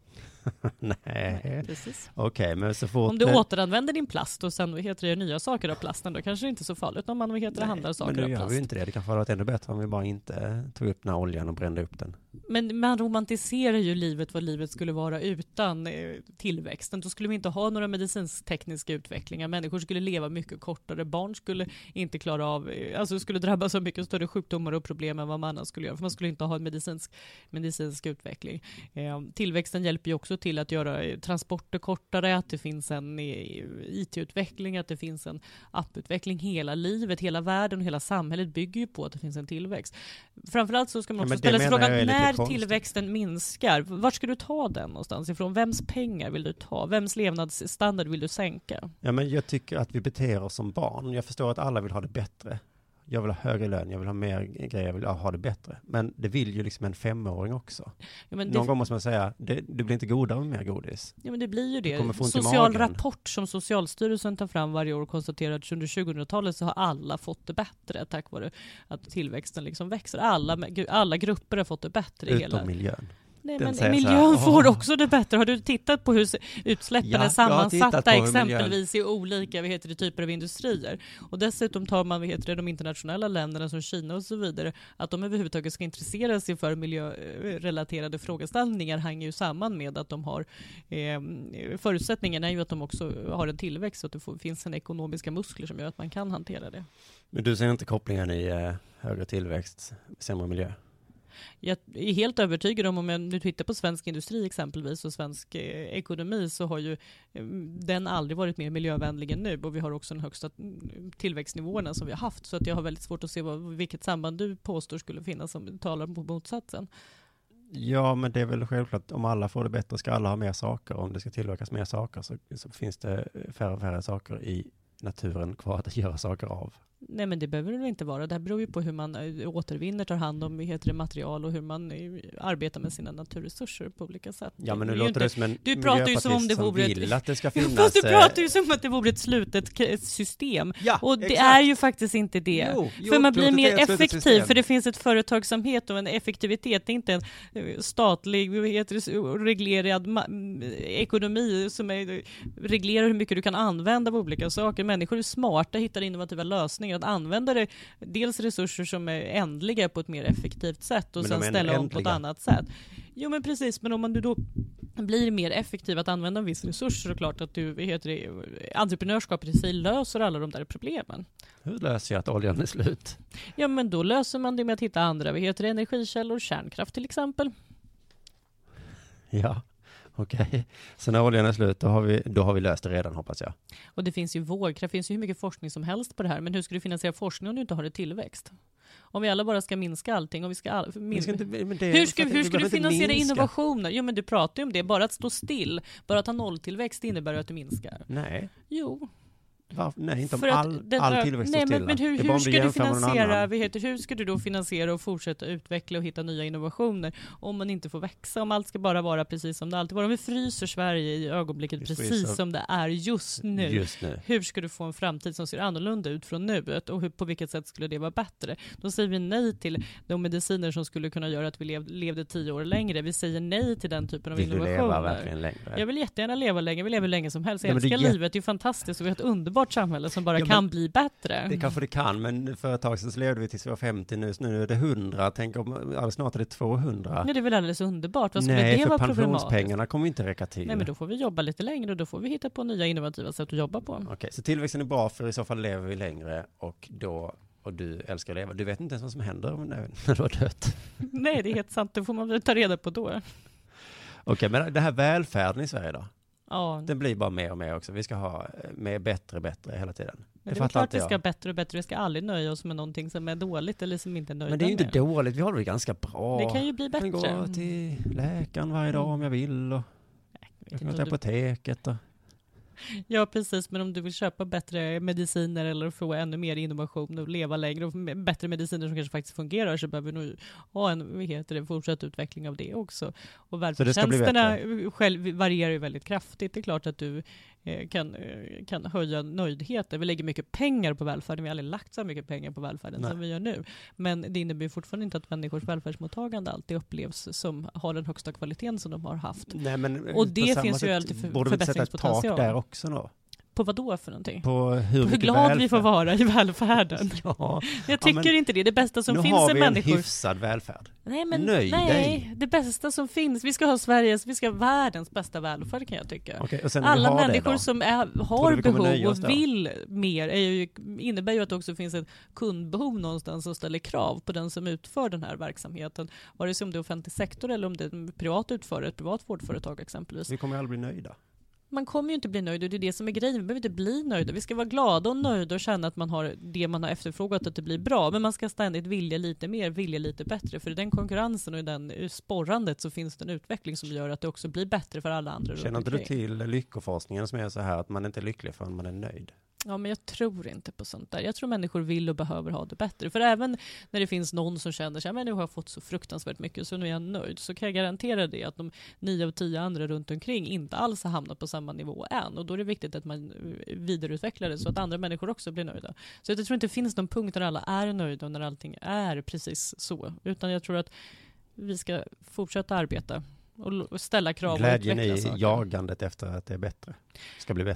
Nej, precis. Okej, men så fort... Om du återanvänder din plast och sen gör nya saker av plasten, då kanske det inte är så farligt om man handlar saker av plast. Men nu gör vi inte det. Det kanske hade varit ännu bättre om vi bara inte tog upp den här oljan och brände upp den. Men man romantiserar ju livet, vad livet skulle vara utan tillväxten. Då skulle vi inte ha några medicinsk-tekniska utvecklingar. Människor skulle leva mycket kortare. Barn skulle inte klara av, skulle drabbas av mycket större sjukdomar och problem än vad man annars skulle göra. För man skulle inte ha en medicinsk utveckling. Tillväxten hjälper ju också till att göra transporter kortare, att det finns en IT-utveckling, att det finns en apputveckling. Hela livet, hela världen och hela samhället bygger ju på att det finns en tillväxt. Framförallt så ska man också ställa sig frågan, när tillväxten minskar, vart ska du ta den någonstans ifrån? Vems pengar vill du ta? Vems levnadsstandard vill du sänka? Ja, men jag tycker att vi beter oss som barn. Jag förstår att alla vill ha det bättre. Jag vill ha högre lön, jag vill ha mer grejer, jag vill ha det bättre. Men det vill ju en 5-åring också. Ja, någon gång måste man säga, det blir inte godare med mer godis. Ja, men det blir ju det. Social rapport som Socialstyrelsen tar fram varje år konstaterar att under 2000-talet så har alla fått det bättre tack vare att tillväxten växer. Alla grupper har fått det bättre. Utom miljön. Nej, men miljön får också det bättre. Har du tittat på hur utsläppen är sammansatta exempelvis i olika typer av industrier? Och dessutom tar man de internationella länderna som Kina och så vidare, att de överhuvudtaget ska intressera sig för miljörelaterade frågeställningar hänger ju samman med att de har förutsättningen är ju att de också har en tillväxt, så att det finns en ekonomiska muskler som gör att man kan hantera det. Men du ser inte kopplingen i högre tillväxt, sämre miljö? Jag är helt övertygad om jag nu tittar på svensk industri exempelvis och svensk ekonomi, så har ju den aldrig varit mer miljövänlig än nu, och vi har också den högsta tillväxtnivåerna som vi har haft, så att jag har väldigt svårt att se vilket samband du påstår skulle finnas som talar på motsatsen. Ja, men det är väl självklart, om alla får det bättre ska alla ha mer saker. Om det ska tillverkas mer saker så finns det färre och färre saker i naturen kvar att göra saker av. Nej, men det behöver det inte vara. Det här beror ju på hur man återvinner, tar hand om material och hur man arbetar med sina naturresurser på olika sätt. Ja, men nu låter det som en miljöpartist som vill att det ska finnas... Fast du pratar ju som att det vore ett slutet system. Ja, och det exakt. är ju faktiskt inte det. För man blir mer effektiv, för det finns ett företagsamhet och en effektivitet. Det är inte en statlig reglerad ekonomi som reglerar hur mycket du kan använda av olika saker. Människor är smarta, hittar innovativa lösningar. Att använda det, dels resurser som är ändliga på ett mer effektivt sätt och sen ställa om på ett annat sätt. Jo, men precis, men om man då blir mer effektiv att använda en viss resurs, så är det klart att entreprenörskapet i sig löser alla de där problemen. Hur löser jag att oljan är slut? Ja, men då löser man det med att hitta andra energikällor, kärnkraft till exempel. Ja. Okej, så när oljan är slut då har vi löst det redan, hoppas jag. Och det finns ju vågkraft, det finns ju hur mycket forskning som helst på det här, men hur ska du finansiera forskning om du inte har det tillväxt? Om vi alla bara ska minska allting, och vi ska hur ska du finansiera innovationer? Jo, men du pratar ju om det, bara att stå still, bara att ha nolltillväxt innebär att du minskar. Nej. Jo. Nej, inte om all tillväxt står stilla. Men hur ska du finansiera, hur ska du då finansiera och fortsätta utveckla och hitta nya innovationer om man inte får växa, om allt ska bara vara precis som det alltid var? Om vi fryser Sverige i ögonblicket precis som det är just nu. Hur ska du få en framtid som ser annorlunda ut från nuet, och på vilket sätt skulle det vara bättre? Då säger vi nej till de mediciner som skulle kunna göra att vi levde 10 år längre. Vi säger nej till den typen av innovationer. Vill du leva verkligen längre? Jag vill jättegärna leva längre, jag vill leva hur länge som helst. Jag älskar livet, det är fantastiskt och vi har ett underbart samhälle som bara kan bli bättre. Det kanske det kan, men för ett tag sedan så levde vi tills vi var 50, nu är det 100. Tänk om snart är det 200. Ja, det är väl alldeles underbart. Vad skulle det vara för problematiskt? pensionspengarna kommer inte räcka till. Nej, men då får vi jobba lite längre och då får vi hitta på nya innovativa sätt att jobba på. Okej, så tillväxten är bra, för i så fall lever vi längre och du älskar att leva. Du vet inte ens vad som händer när du har dött. Nej, det är helt sant. Det får man väl ta reda på då. Okej, men det här välfärden i Sverige då? Ja. Den blir bara mer och mer också. Vi ska ha mer bättre hela tiden. Men det är klart att vi ska ha bättre och bättre. Vi ska aldrig nöja oss med någonting som är dåligt eller som inte är nöjda. Men det är ju inte dåligt. Vi har det ganska bra. Det kan ju bli bättre. Jag kan gå till läkaren varje dag om jag vill. Och jag kan gå till apoteket. Ja, precis. Men om du vill köpa bättre mediciner eller få ännu mer innovation och leva längre och bättre mediciner som kanske faktiskt fungerar, så behöver vi nog ha en fortsatt utveckling av det också. Och välfärdstjänsterna själv varierar ju väldigt kraftigt. Det är klart att du kan höja nöjdheten. Vi lägger mycket pengar på välfärden. Vi har aldrig lagt så mycket pengar på välfärden som vi gör nu. Men det innebär fortfarande inte att människors välfärdsmottagande alltid upplevs som har den högsta kvaliteten som de har haft. Nej, men och det finns ju alltid förbättringspotential. Borde vi sätta ett tak där också då? På vad då för någonting? På hur glad vi får vara i välfärden. Ja. Jag tycker inte det. Det bästa som finns är människor. Nu har vi en hyfsad välfärd. Nej, det bästa som finns. Vi ska ha världens bästa välfärd, kan jag tycka. Okay, och sen alla människor som har behov och vill mer innebär ju att det också finns ett kundbehov någonstans som ställer krav på den som utför den här verksamheten. Vare sig om det är offentlig sektor eller om det är ett privat vårdföretag exempelvis. Vi kommer aldrig bli nöjda. Man kommer ju inte bli nöjd, och det är det som är grejen. Vi behöver inte bli nöjda. Vi ska vara glada och nöjda och känna att man har det man har efterfrågat, att det blir bra. Men man ska ständigt vilja lite mer, vilja lite bättre. För i den konkurrensen och i den sporrandet så finns det en utveckling som gör att det också blir bättre för alla andra. Känner inte du till lyckoforskningen som är så här att man inte är lycklig förrän man är nöjd? Ja, men jag tror inte på sånt där. Jag tror människor vill och behöver ha det bättre. För även när det finns någon som känner sig, men nu har jag fått så fruktansvärt mycket så nu är jag nöjd, så kan jag garantera det att de 9 av 10 andra runt omkring inte alls har hamnat på samma nivå än. Och då är det viktigt att man vidareutvecklar det så att andra människor också blir nöjda. Så jag tror inte det finns någon punkt där alla är nöjda och när allting är precis så. Utan jag tror att vi ska fortsätta arbeta och ställa krav och utveckla saker. Glädjen i jagandet efter att det är bättre. Ska bli bättre.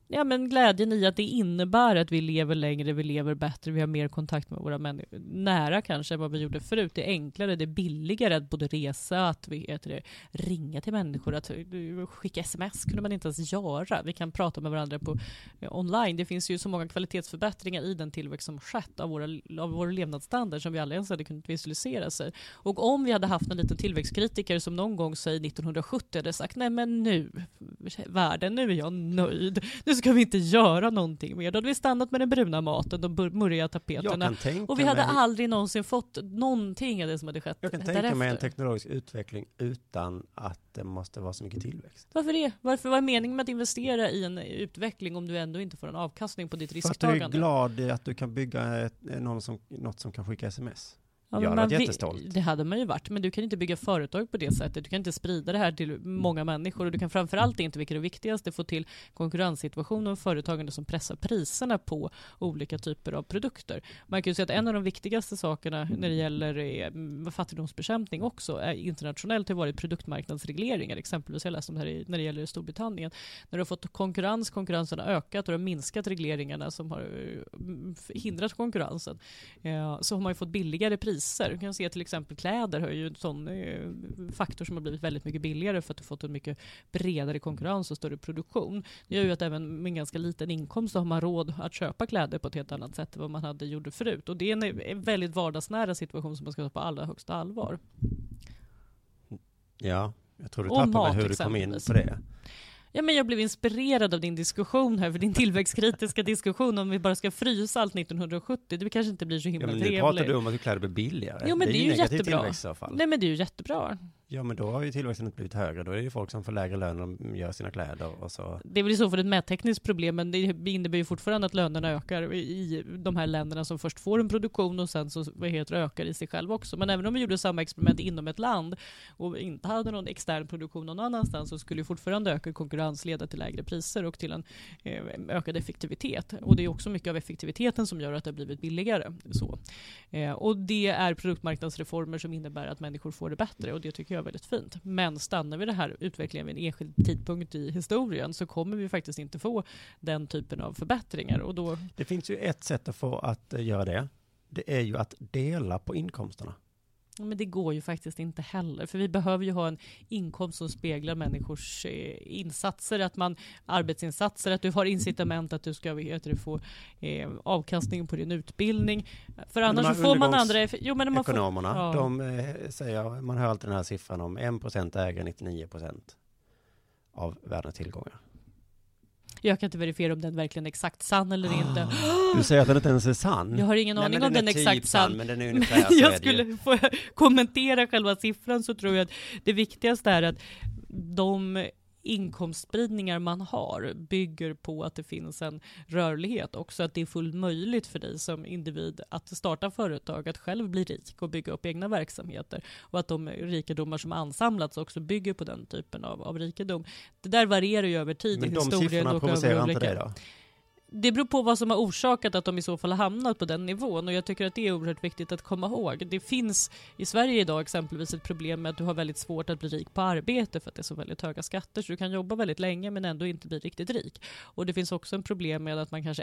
Ja, men glädjen i att det innebär att vi lever längre, vi lever bättre, vi har mer kontakt med våra människor, nära kanske än vad vi gjorde förut. Det är enklare, det är billigare att både resa, att ringa till människor, att skicka sms kunde man inte ens göra. Vi kan prata med varandra på online. Det finns ju så många kvalitetsförbättringar i den tillväxt som skett av vår levnadsstandard som vi alla ens hade kunnat visualisera sig. Och om vi hade haft en liten tillväxtkritiker som någon gång säg 1970 hade sagt nej men nu världen, nu är jag nöjd. Nu ska vi inte göra någonting mer. Då hade vi stannat med den bruna maten, de murriga tapeterna. Och vi hade aldrig någonsin fått någonting av det som hade skett. Jag kan tänka mig en teknologisk utveckling utan att det måste vara så mycket tillväxt. Varför det? Vad är meningen med att investera i en utveckling om du ändå inte får en avkastning på ditt risktagande? För att du är glad att du kan bygga något som kan skicka sms. Ja, jag är jättestolt. Det hade man ju varit, men du kan inte bygga företag på det sättet. Du kan inte sprida det här till många människor och du kan framförallt inte, vilket är det viktigaste, få till konkurrenssituationer och företagande som pressar priserna på olika typer av produkter. Man kan ju säga att en av de viktigaste sakerna när det gäller fattigdomsbekämpning också är internationellt har varit produktmarknadsregleringar. Exempelvis jag läste om det här när det gäller Storbritannien. När du har fått konkurrensen har ökat och har minskat regleringarna som har hindrat konkurrensen, så har man ju fått billigare priser. Du kan se till exempel kläder har ju en sån faktor som har blivit väldigt mycket billigare för att du fått en mycket bredare konkurrens och större produktion. Det gör ju att även med en ganska liten inkomst så har man råd att köpa kläder på ett helt annat sätt än vad man hade gjort förut. Och det är en väldigt vardagsnära situation som man ska ta på allra högsta allvar. Ja, jag tror du tappade hur du kom in på det. Ja, men jag blev inspirerad av din diskussion här, för din tillväxtkritiska diskussion om vi bara ska frysa allt 1970. Det kanske inte blir så himla trevligt. Nu pratar du om att kläder blir billigare. Jo, men det är ju jättebra. Nej, men det är ju jättebra. Ja, men då har ju tillväxten inte blivit högre. Då är det ju folk som får lägre lön och de gör sina kläder. Och så. Det är väl i så fall ett mättekniskt problem, men det innebär ju fortfarande att lönerna ökar i de här länderna som först får en produktion och sen så ökar i sig själv också. Men även om vi gjorde samma experiment inom ett land och inte hade någon extern produktion någon annanstans så skulle ju fortfarande ökad konkurrens leda till lägre priser och till en ökad effektivitet. Och det är också mycket av effektiviteten som gör att det har blivit billigare. Så. Och det är produktmarknadsreformer som innebär att människor får det bättre och det tycker jag är väldigt fint. Men stannar vi det här utvecklingen vid en enskild tidpunkt i historien så kommer vi faktiskt inte få den typen av förbättringar. Och då... Det finns ju ett sätt att få att göra det. Det är ju att dela på inkomsterna. Men det går ju faktiskt inte heller. För vi behöver ju ha en inkomst som speglar människors insatser. Att man, arbetsinsatser, att du har incitament att du ska få avkastning på din utbildning. För annars får man andra... Ekonomerna, de säger, man hör alltid den här siffran om 1% äger 99% av världens tillgångar. Jag kan inte verifiera om den verkligen är exakt sann eller inte. Du säger att den inte ens är sann. Jag har ingen aning om den är exakt sann. Men den är ungefär så. Jag skulle få kommentera själva siffran så tror jag att det viktigaste är att de inkomstspridningar man har bygger på att det finns en rörlighet också, att det är fullt möjligt för dig som individ att starta företag, att själv bli rik och bygga upp egna verksamheter och att de rikedomar som ansamlats också bygger på den typen av rikedom. Det där varierar ju över tid i historien. Men de siffrorna provocerar inte det då? Det beror på vad som har orsakat att de i så fall har hamnat på den nivån och jag tycker att det är oerhört viktigt att komma ihåg. Det finns i Sverige idag exempelvis ett problem med att du har väldigt svårt att bli rik på arbete för att det är så väldigt höga skatter så du kan jobba väldigt länge men ändå inte bli riktigt rik. Och det finns också en problem med att man kanske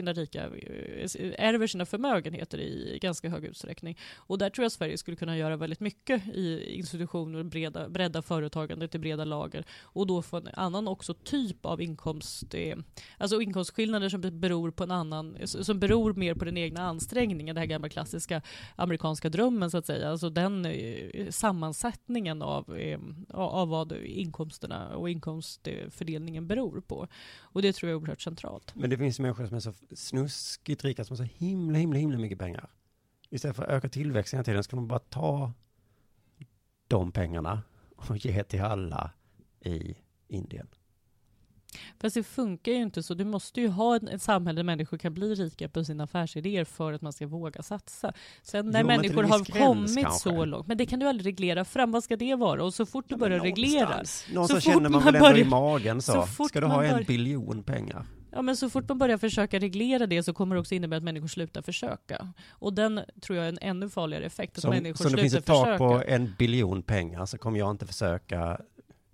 ärver sina förmögenheter i ganska hög utsträckning. Och där tror jag Sverige skulle kunna göra väldigt mycket i institutioner, bredda företagandet i breda lager och då få en annan också typ av inkomst, alltså inkomstskillnader som beror mer på den egna ansträngningen, det här gamla klassiska amerikanska drömmen så att säga, alltså den sammansättningen av vad inkomsterna och inkomstfördelningen beror på. Och det tror jag är oerhört centralt. Men det finns människor som är så snuskigt rika som har så himla mycket pengar. Istället för att öka tillväxten hela tiden ska man bara ta de pengarna och ge till alla i Indien. Fast det funkar ju inte så. Du måste ju ha ett samhälle där människor kan bli rika på sina affärsidéer för att man ska våga satsa. Sen när människor har kommit så långt. Men det kan du aldrig reglera fram. Vad ska det vara? Och så fort du börjar reglera. Någonstans känner man väl ändå i magen så ska du ha 1 biljon pengar. Ja, men så fort man börjar försöka reglera det så kommer det också innebära att människor slutar försöka. Och den tror jag är en ännu farligare effekt. Att människor slutar försöka. Så det finns ett tak på 1 biljon pengar så kommer jag inte försöka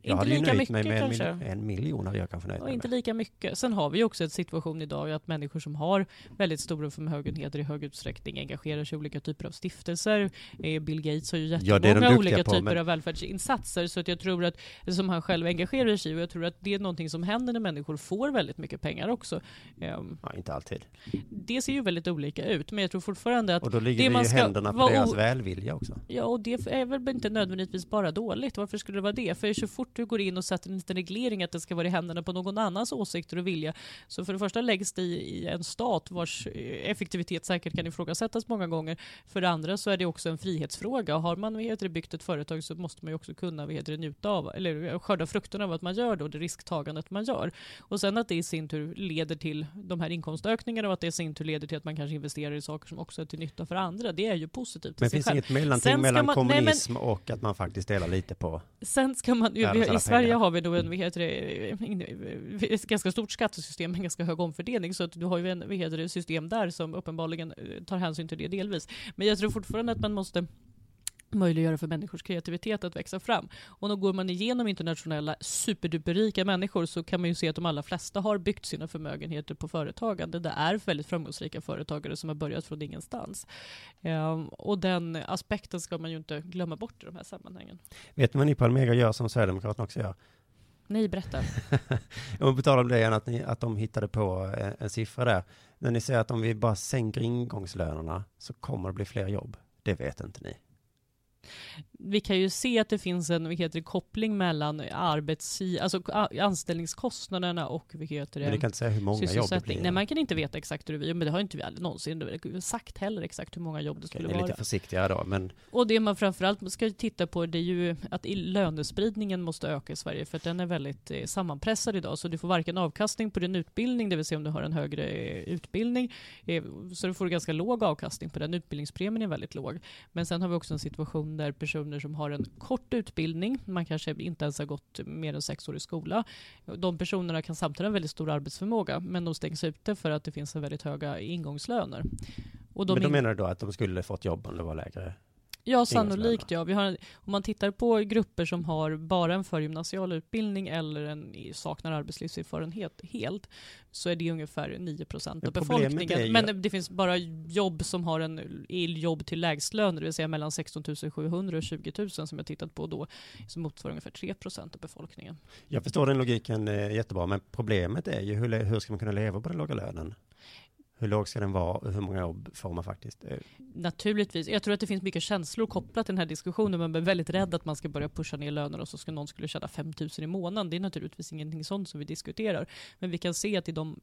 Jag hade ju lika nöjt mig mycket, med en miljon hade jag kanske nöjt och mig inte med. lika mycket. Sen har vi också en situation idag att människor som har väldigt stora förmögenheter i hög utsträckning engagerar sig i olika typer av stiftelser. Bill Gates har ju jättemånga olika typer av välfärdsinsatser, så att jag tror att som han själv engagerar sig i, och jag tror att det är någonting som händer när människor får väldigt mycket pengar också. Ja, inte alltid. Det ser ju väldigt olika ut, men jag tror fortfarande att och då ligger det i händerna på deras välvilja också. Ja, och det är väl inte nödvändigtvis bara dåligt. Varför skulle det vara det? För så fort du går in och sätter en liten reglering att det ska vara i händerna på någon annans åsikter och vilja, så för det första läggs det i en stat vars effektivitet säkert kan ifrågasättas många gånger. För det andra så är det också en frihetsfråga. Har man byggt ett företag så måste man ju också kunna njuta av eller skörda frukterna av att man gör det och det risktagandet man gör. Och sen att det i sin tur leder till de här inkomstökningarna och att det i sin tur leder till att man kanske investerar i saker som också är till nytta för andra. Det är ju positivt. Men finns inget mellanting mellan kommunism och att man faktiskt delar lite på... Sen ska man, i Sverige har vi då ett ganska stort skattesystem med ganska hög omfördelning, så att du har ju en system där som uppenbarligen tar hänsyn till det delvis. Men jag tror fortfarande att man måste möjliggöra för människors kreativitet att växa fram. Och då går man igenom internationella superduperrika människor, så kan man ju se att de allra flesta har byggt sina förmögenheter på företagande. Det är väldigt framgångsrika företagare som har börjat från ingenstans. Och den aspekten ska man ju inte glömma bort i de här sammanhangen. Vet ni vad ni på Almega gör som Sverigedemokraterna också gör? Nej, berätta. Jag vill tala om det igen, att de hittade på en siffra där. När ni säger att om vi bara sänker ingångslönerna så kommer det bli fler jobb. Det vet inte ni. Vi kan ju se att det finns en koppling mellan anställningskostnaderna och Men det kan inte säga hur många jobb det blir. Nej, man kan inte veta exakt hur det blir, men det har inte vi aldrig någonsin sagt heller exakt hur många jobb det skulle vara. Det är lite försiktigare då, men... Och det man framförallt ska titta på, det är ju att lönespridningen måste öka i Sverige, för att den är väldigt sammanpressad idag, så du får varken avkastning på din utbildning, det vill säga om du har en högre utbildning, så du får ganska låg avkastning på den. Utbildningspremien är väldigt låg. Men sen har vi också en situation där personer som har en kort utbildning, man kanske inte ens har gått mer än 6 år i skola, de personerna kan samtidigt ha en väldigt stor arbetsförmåga, men de stängs ute för att det finns en väldigt höga ingångslöner. Och men då menar du då att de skulle fått jobb om det var lägre? Ja, sannolikt. Ja. Om man tittar på grupper som har bara en förgymnasial utbildning eller saknar arbetslivserfarenhet helt, så är det ungefär 9% av befolkningen. Men det finns bara jobb som har en jobb till lägstlöner, det vill säga mellan 16 700 och 20 000 som jag tittat på då, som motsvarar ungefär 3% av befolkningen. Jag förstår den logiken jättebra, men problemet är ju hur ska man kunna leva på den låga lönen? Hur låg ska den vara och hur många jobb får man faktiskt? Naturligtvis. Jag tror att det finns mycket känslor kopplat till den här diskussionen. Man blir väldigt rädd att man ska börja pusha ner löner och så ska någon skulle tjäna 5 000 i månaden. Det är naturligtvis ingenting sånt som vi diskuterar. Men vi kan se att i de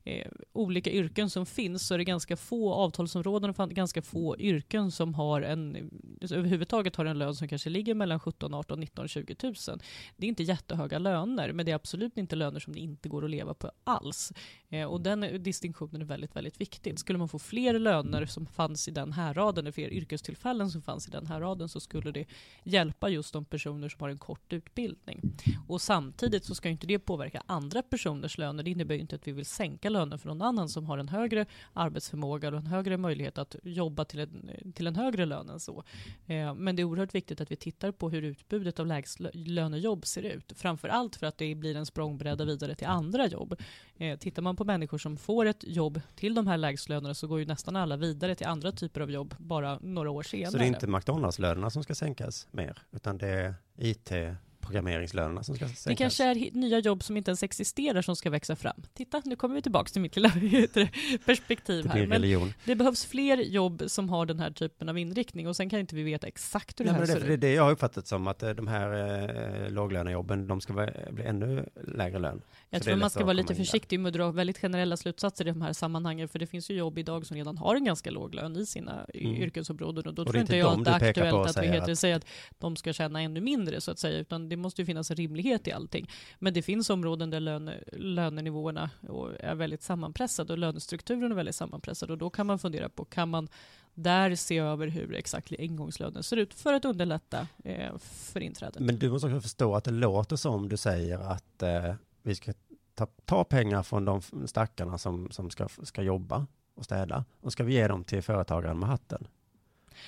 olika yrken som finns så är det ganska få avtalsområden och ganska få yrken som har överhuvudtaget har en lön som kanske ligger mellan 17, 18, 19, 20 000. Det är inte jättehöga löner, men det är absolut inte löner som det inte går att leva på alls. Och den distinktionen är väldigt, väldigt viktigt. Skulle man få fler löner som fanns i den här raden, fler yrkestillfällen som fanns i den här raden, så skulle det hjälpa just de personer som har en kort utbildning. Och samtidigt så ska inte det påverka andra personers löner. Det innebär ju inte att vi vill sänka löner för någon annan som har en högre arbetsförmåga och en högre möjlighet att jobba till en högre lön än så. Men det är oerhört viktigt att vi tittar på hur utbudet av lägstlönejobb ser ut. Framförallt för att det blir en språngbräda vidare till andra jobb. Tittar man på människor som får ett jobb till de här lägstlönerna, så går ju nästan alla vidare till andra typer av jobb bara några år senare. Så det är inte McDonalds-lönerna som ska sänkas mer, utan det är IT-programmeringslönerna som ska sänkas? Det kanske är nya jobb som inte ens existerar som ska växa fram. Titta, nu kommer vi tillbaka till mitt lilla perspektiv här. Men det behövs fler jobb som har den här typen av inriktning, och sen kan inte vi veta exakt hur det här ser ut. Det är det jag har uppfattat som, att de här låglönejobben, de ska bli ännu lägre lön. Jag tror man ska vara lite försiktig med att dra väldigt generella slutsatser i de här sammanhangen, för det finns ju jobb idag som redan har en ganska låg lön i sina yrkesområden, och då tror inte jag att det är aktuellt att säga att de ska tjäna ännu mindre, så att säga, utan det måste ju finnas en rimlighet i allting. Men det finns områden där lönenivåerna är väldigt sammanpressade och lönestrukturen är väldigt sammanpressad, och då kan man fundera på, kan man där se över hur exakt ingångslönen ser ut för att underlätta för inträdet. Men du måste också förstå att det låter som du säger att vi ska ta pengar från de stackarna som ska jobba och städa, och ska vi ge dem till företagaren med hatten.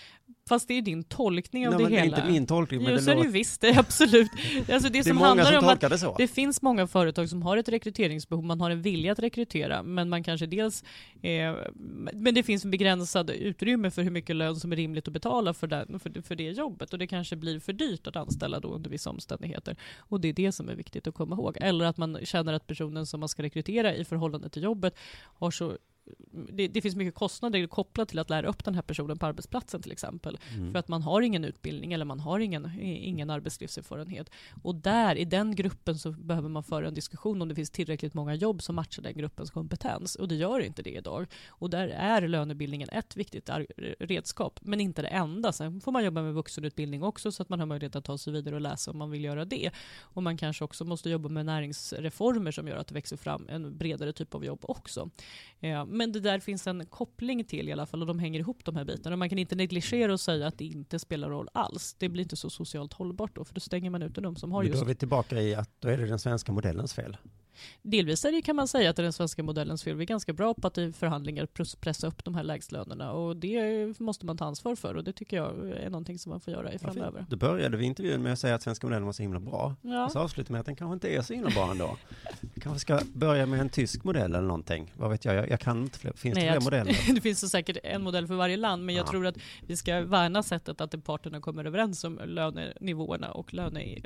Fast det är din tolkning av Nej, det men hela. Inte min tolkning. Men Jo, det så är det ju visst, det är absolut. Alltså det är som många handlar som om tolkar att det så. det finns många företag som har ett rekryteringsbehov, man har en vilja att rekrytera, men man kanske dels men det finns en begränsad utrymme för hur mycket lön som är rimligt att betala för det jobbet, och det kanske blir för dyrt att anställa då under vissa omständigheter, och det är det som är viktigt att komma ihåg. Eller att man känner att personen som man ska rekrytera i förhållande till jobbet har så det finns mycket kostnader kopplat till att lära upp den här personen på arbetsplatsen till exempel. För att man har ingen utbildning eller man har ingen arbetslivserfarenhet. Och där, i den gruppen, så behöver man föra en diskussion om det finns tillräckligt många jobb som matchar den gruppens kompetens. Och det gör inte det idag. Och där är lönebildningen ett viktigt redskap, men inte det enda. Sen får man jobba med vuxenutbildning också, så att man har möjlighet att ta sig vidare och läsa om man vill göra det. Och man kanske också måste jobba med näringsreformer som gör att det växer fram en bredare typ av jobb också. Men det där finns en koppling till i alla fall, och de hänger ihop, de här bitarna. Man kan inte negligera och säga att det inte spelar roll alls. Det blir inte så socialt hållbart då, för då stänger man ut de som har just... Då är vi tillbaka i att då är det den svenska modellens fel. Delvis är det, kan man säga, att det är den svenska modellens fel. Vi är ganska bra på att i förhandlingar pressa upp de här lägstlönerna, och det måste man ta ansvar för, och det tycker jag är någonting som man får göra i framöver. Då började vi intervjun med att säga att svenska modellen var så himla bra. Ja. Och så avslutar med att den kanske inte är så himla bra ändå. Vi kanske ska börja med en tysk modell eller någonting. Vad vet jag kan inte fler. Finns det fler modeller? Det finns så säkert en modell för varje land, men jag tror att vi ska värna sättet att parterna kommer överens om lönenivåerna och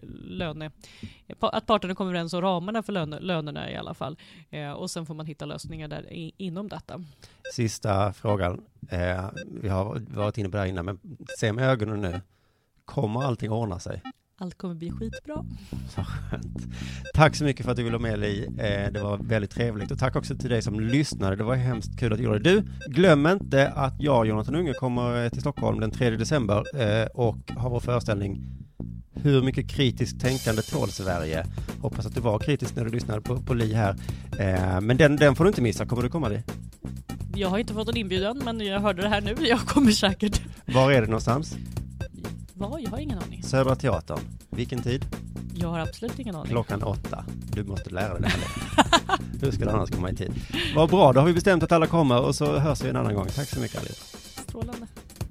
att parterna kommer överens om ramarna för lönerna i alla fall. Och sen får man hitta lösningar där inom detta. Sista frågan. Vi har varit inne på det här innan, men se med ögonen nu. Kommer allting ordna sig? Allt kommer bli skitbra. Så skönt. Tack så mycket för att du ville vara med, Li. Det var väldigt trevligt. Och tack också till dig som lyssnade. Det var hemskt kul att du gjorde det. Du, glöm inte att jag och Jonathan Unge kommer till Stockholm den 3 december och har vår föreställning Hur mycket kritiskt tänkande tål Sverige. Hoppas att du var kritisk när du lyssnade på Li här. Men den får du inte missa. Kommer du komma dit? Jag har inte fått en inbjudan, men jag hörde det här nu. Jag kommer säkert. Var är det någonstans? Jag har ingen aning. Södra Teatern. Vilken tid? Jag har absolut ingen aning. 8:00. Du måste lära dig det här. Hur ska du annars komma i tid? Vad bra, då har vi bestämt att alla kommer, och så hörs vi en annan gång. Tack så mycket, Alice. Strålande.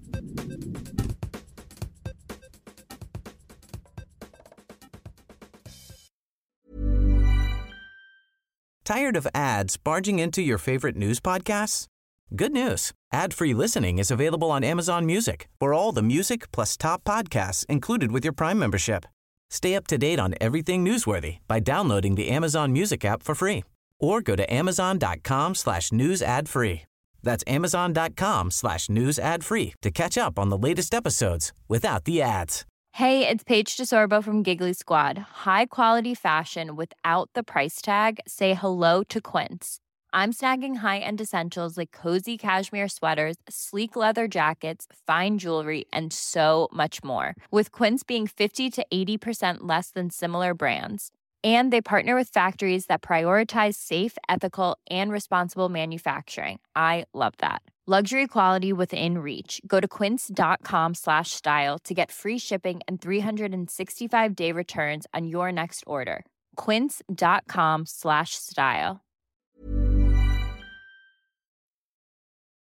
Tired of ads barging into your favorite news podcasts? Good news. Ad-free listening is available on Amazon Music for all the music plus top podcasts included with your Prime membership. Stay up to date on everything newsworthy by downloading the Amazon Music app for free or go to amazon.com/news ad free. That's amazon.com/news ad free to catch up on the latest episodes without the ads. Hey, it's Paige DeSorbo from Giggly Squad. High quality fashion without the price tag. Say hello to Quince. I'm snagging high-end essentials like cozy cashmere sweaters, sleek leather jackets, fine jewelry, and so much more. With Quince being 50 to 80% less than similar brands. And they partner with factories that prioritize safe, ethical, and responsible manufacturing. I love that. Luxury quality within reach. Go to quince.com/style to get free shipping and 365-day returns on your next order. Quince.com/style.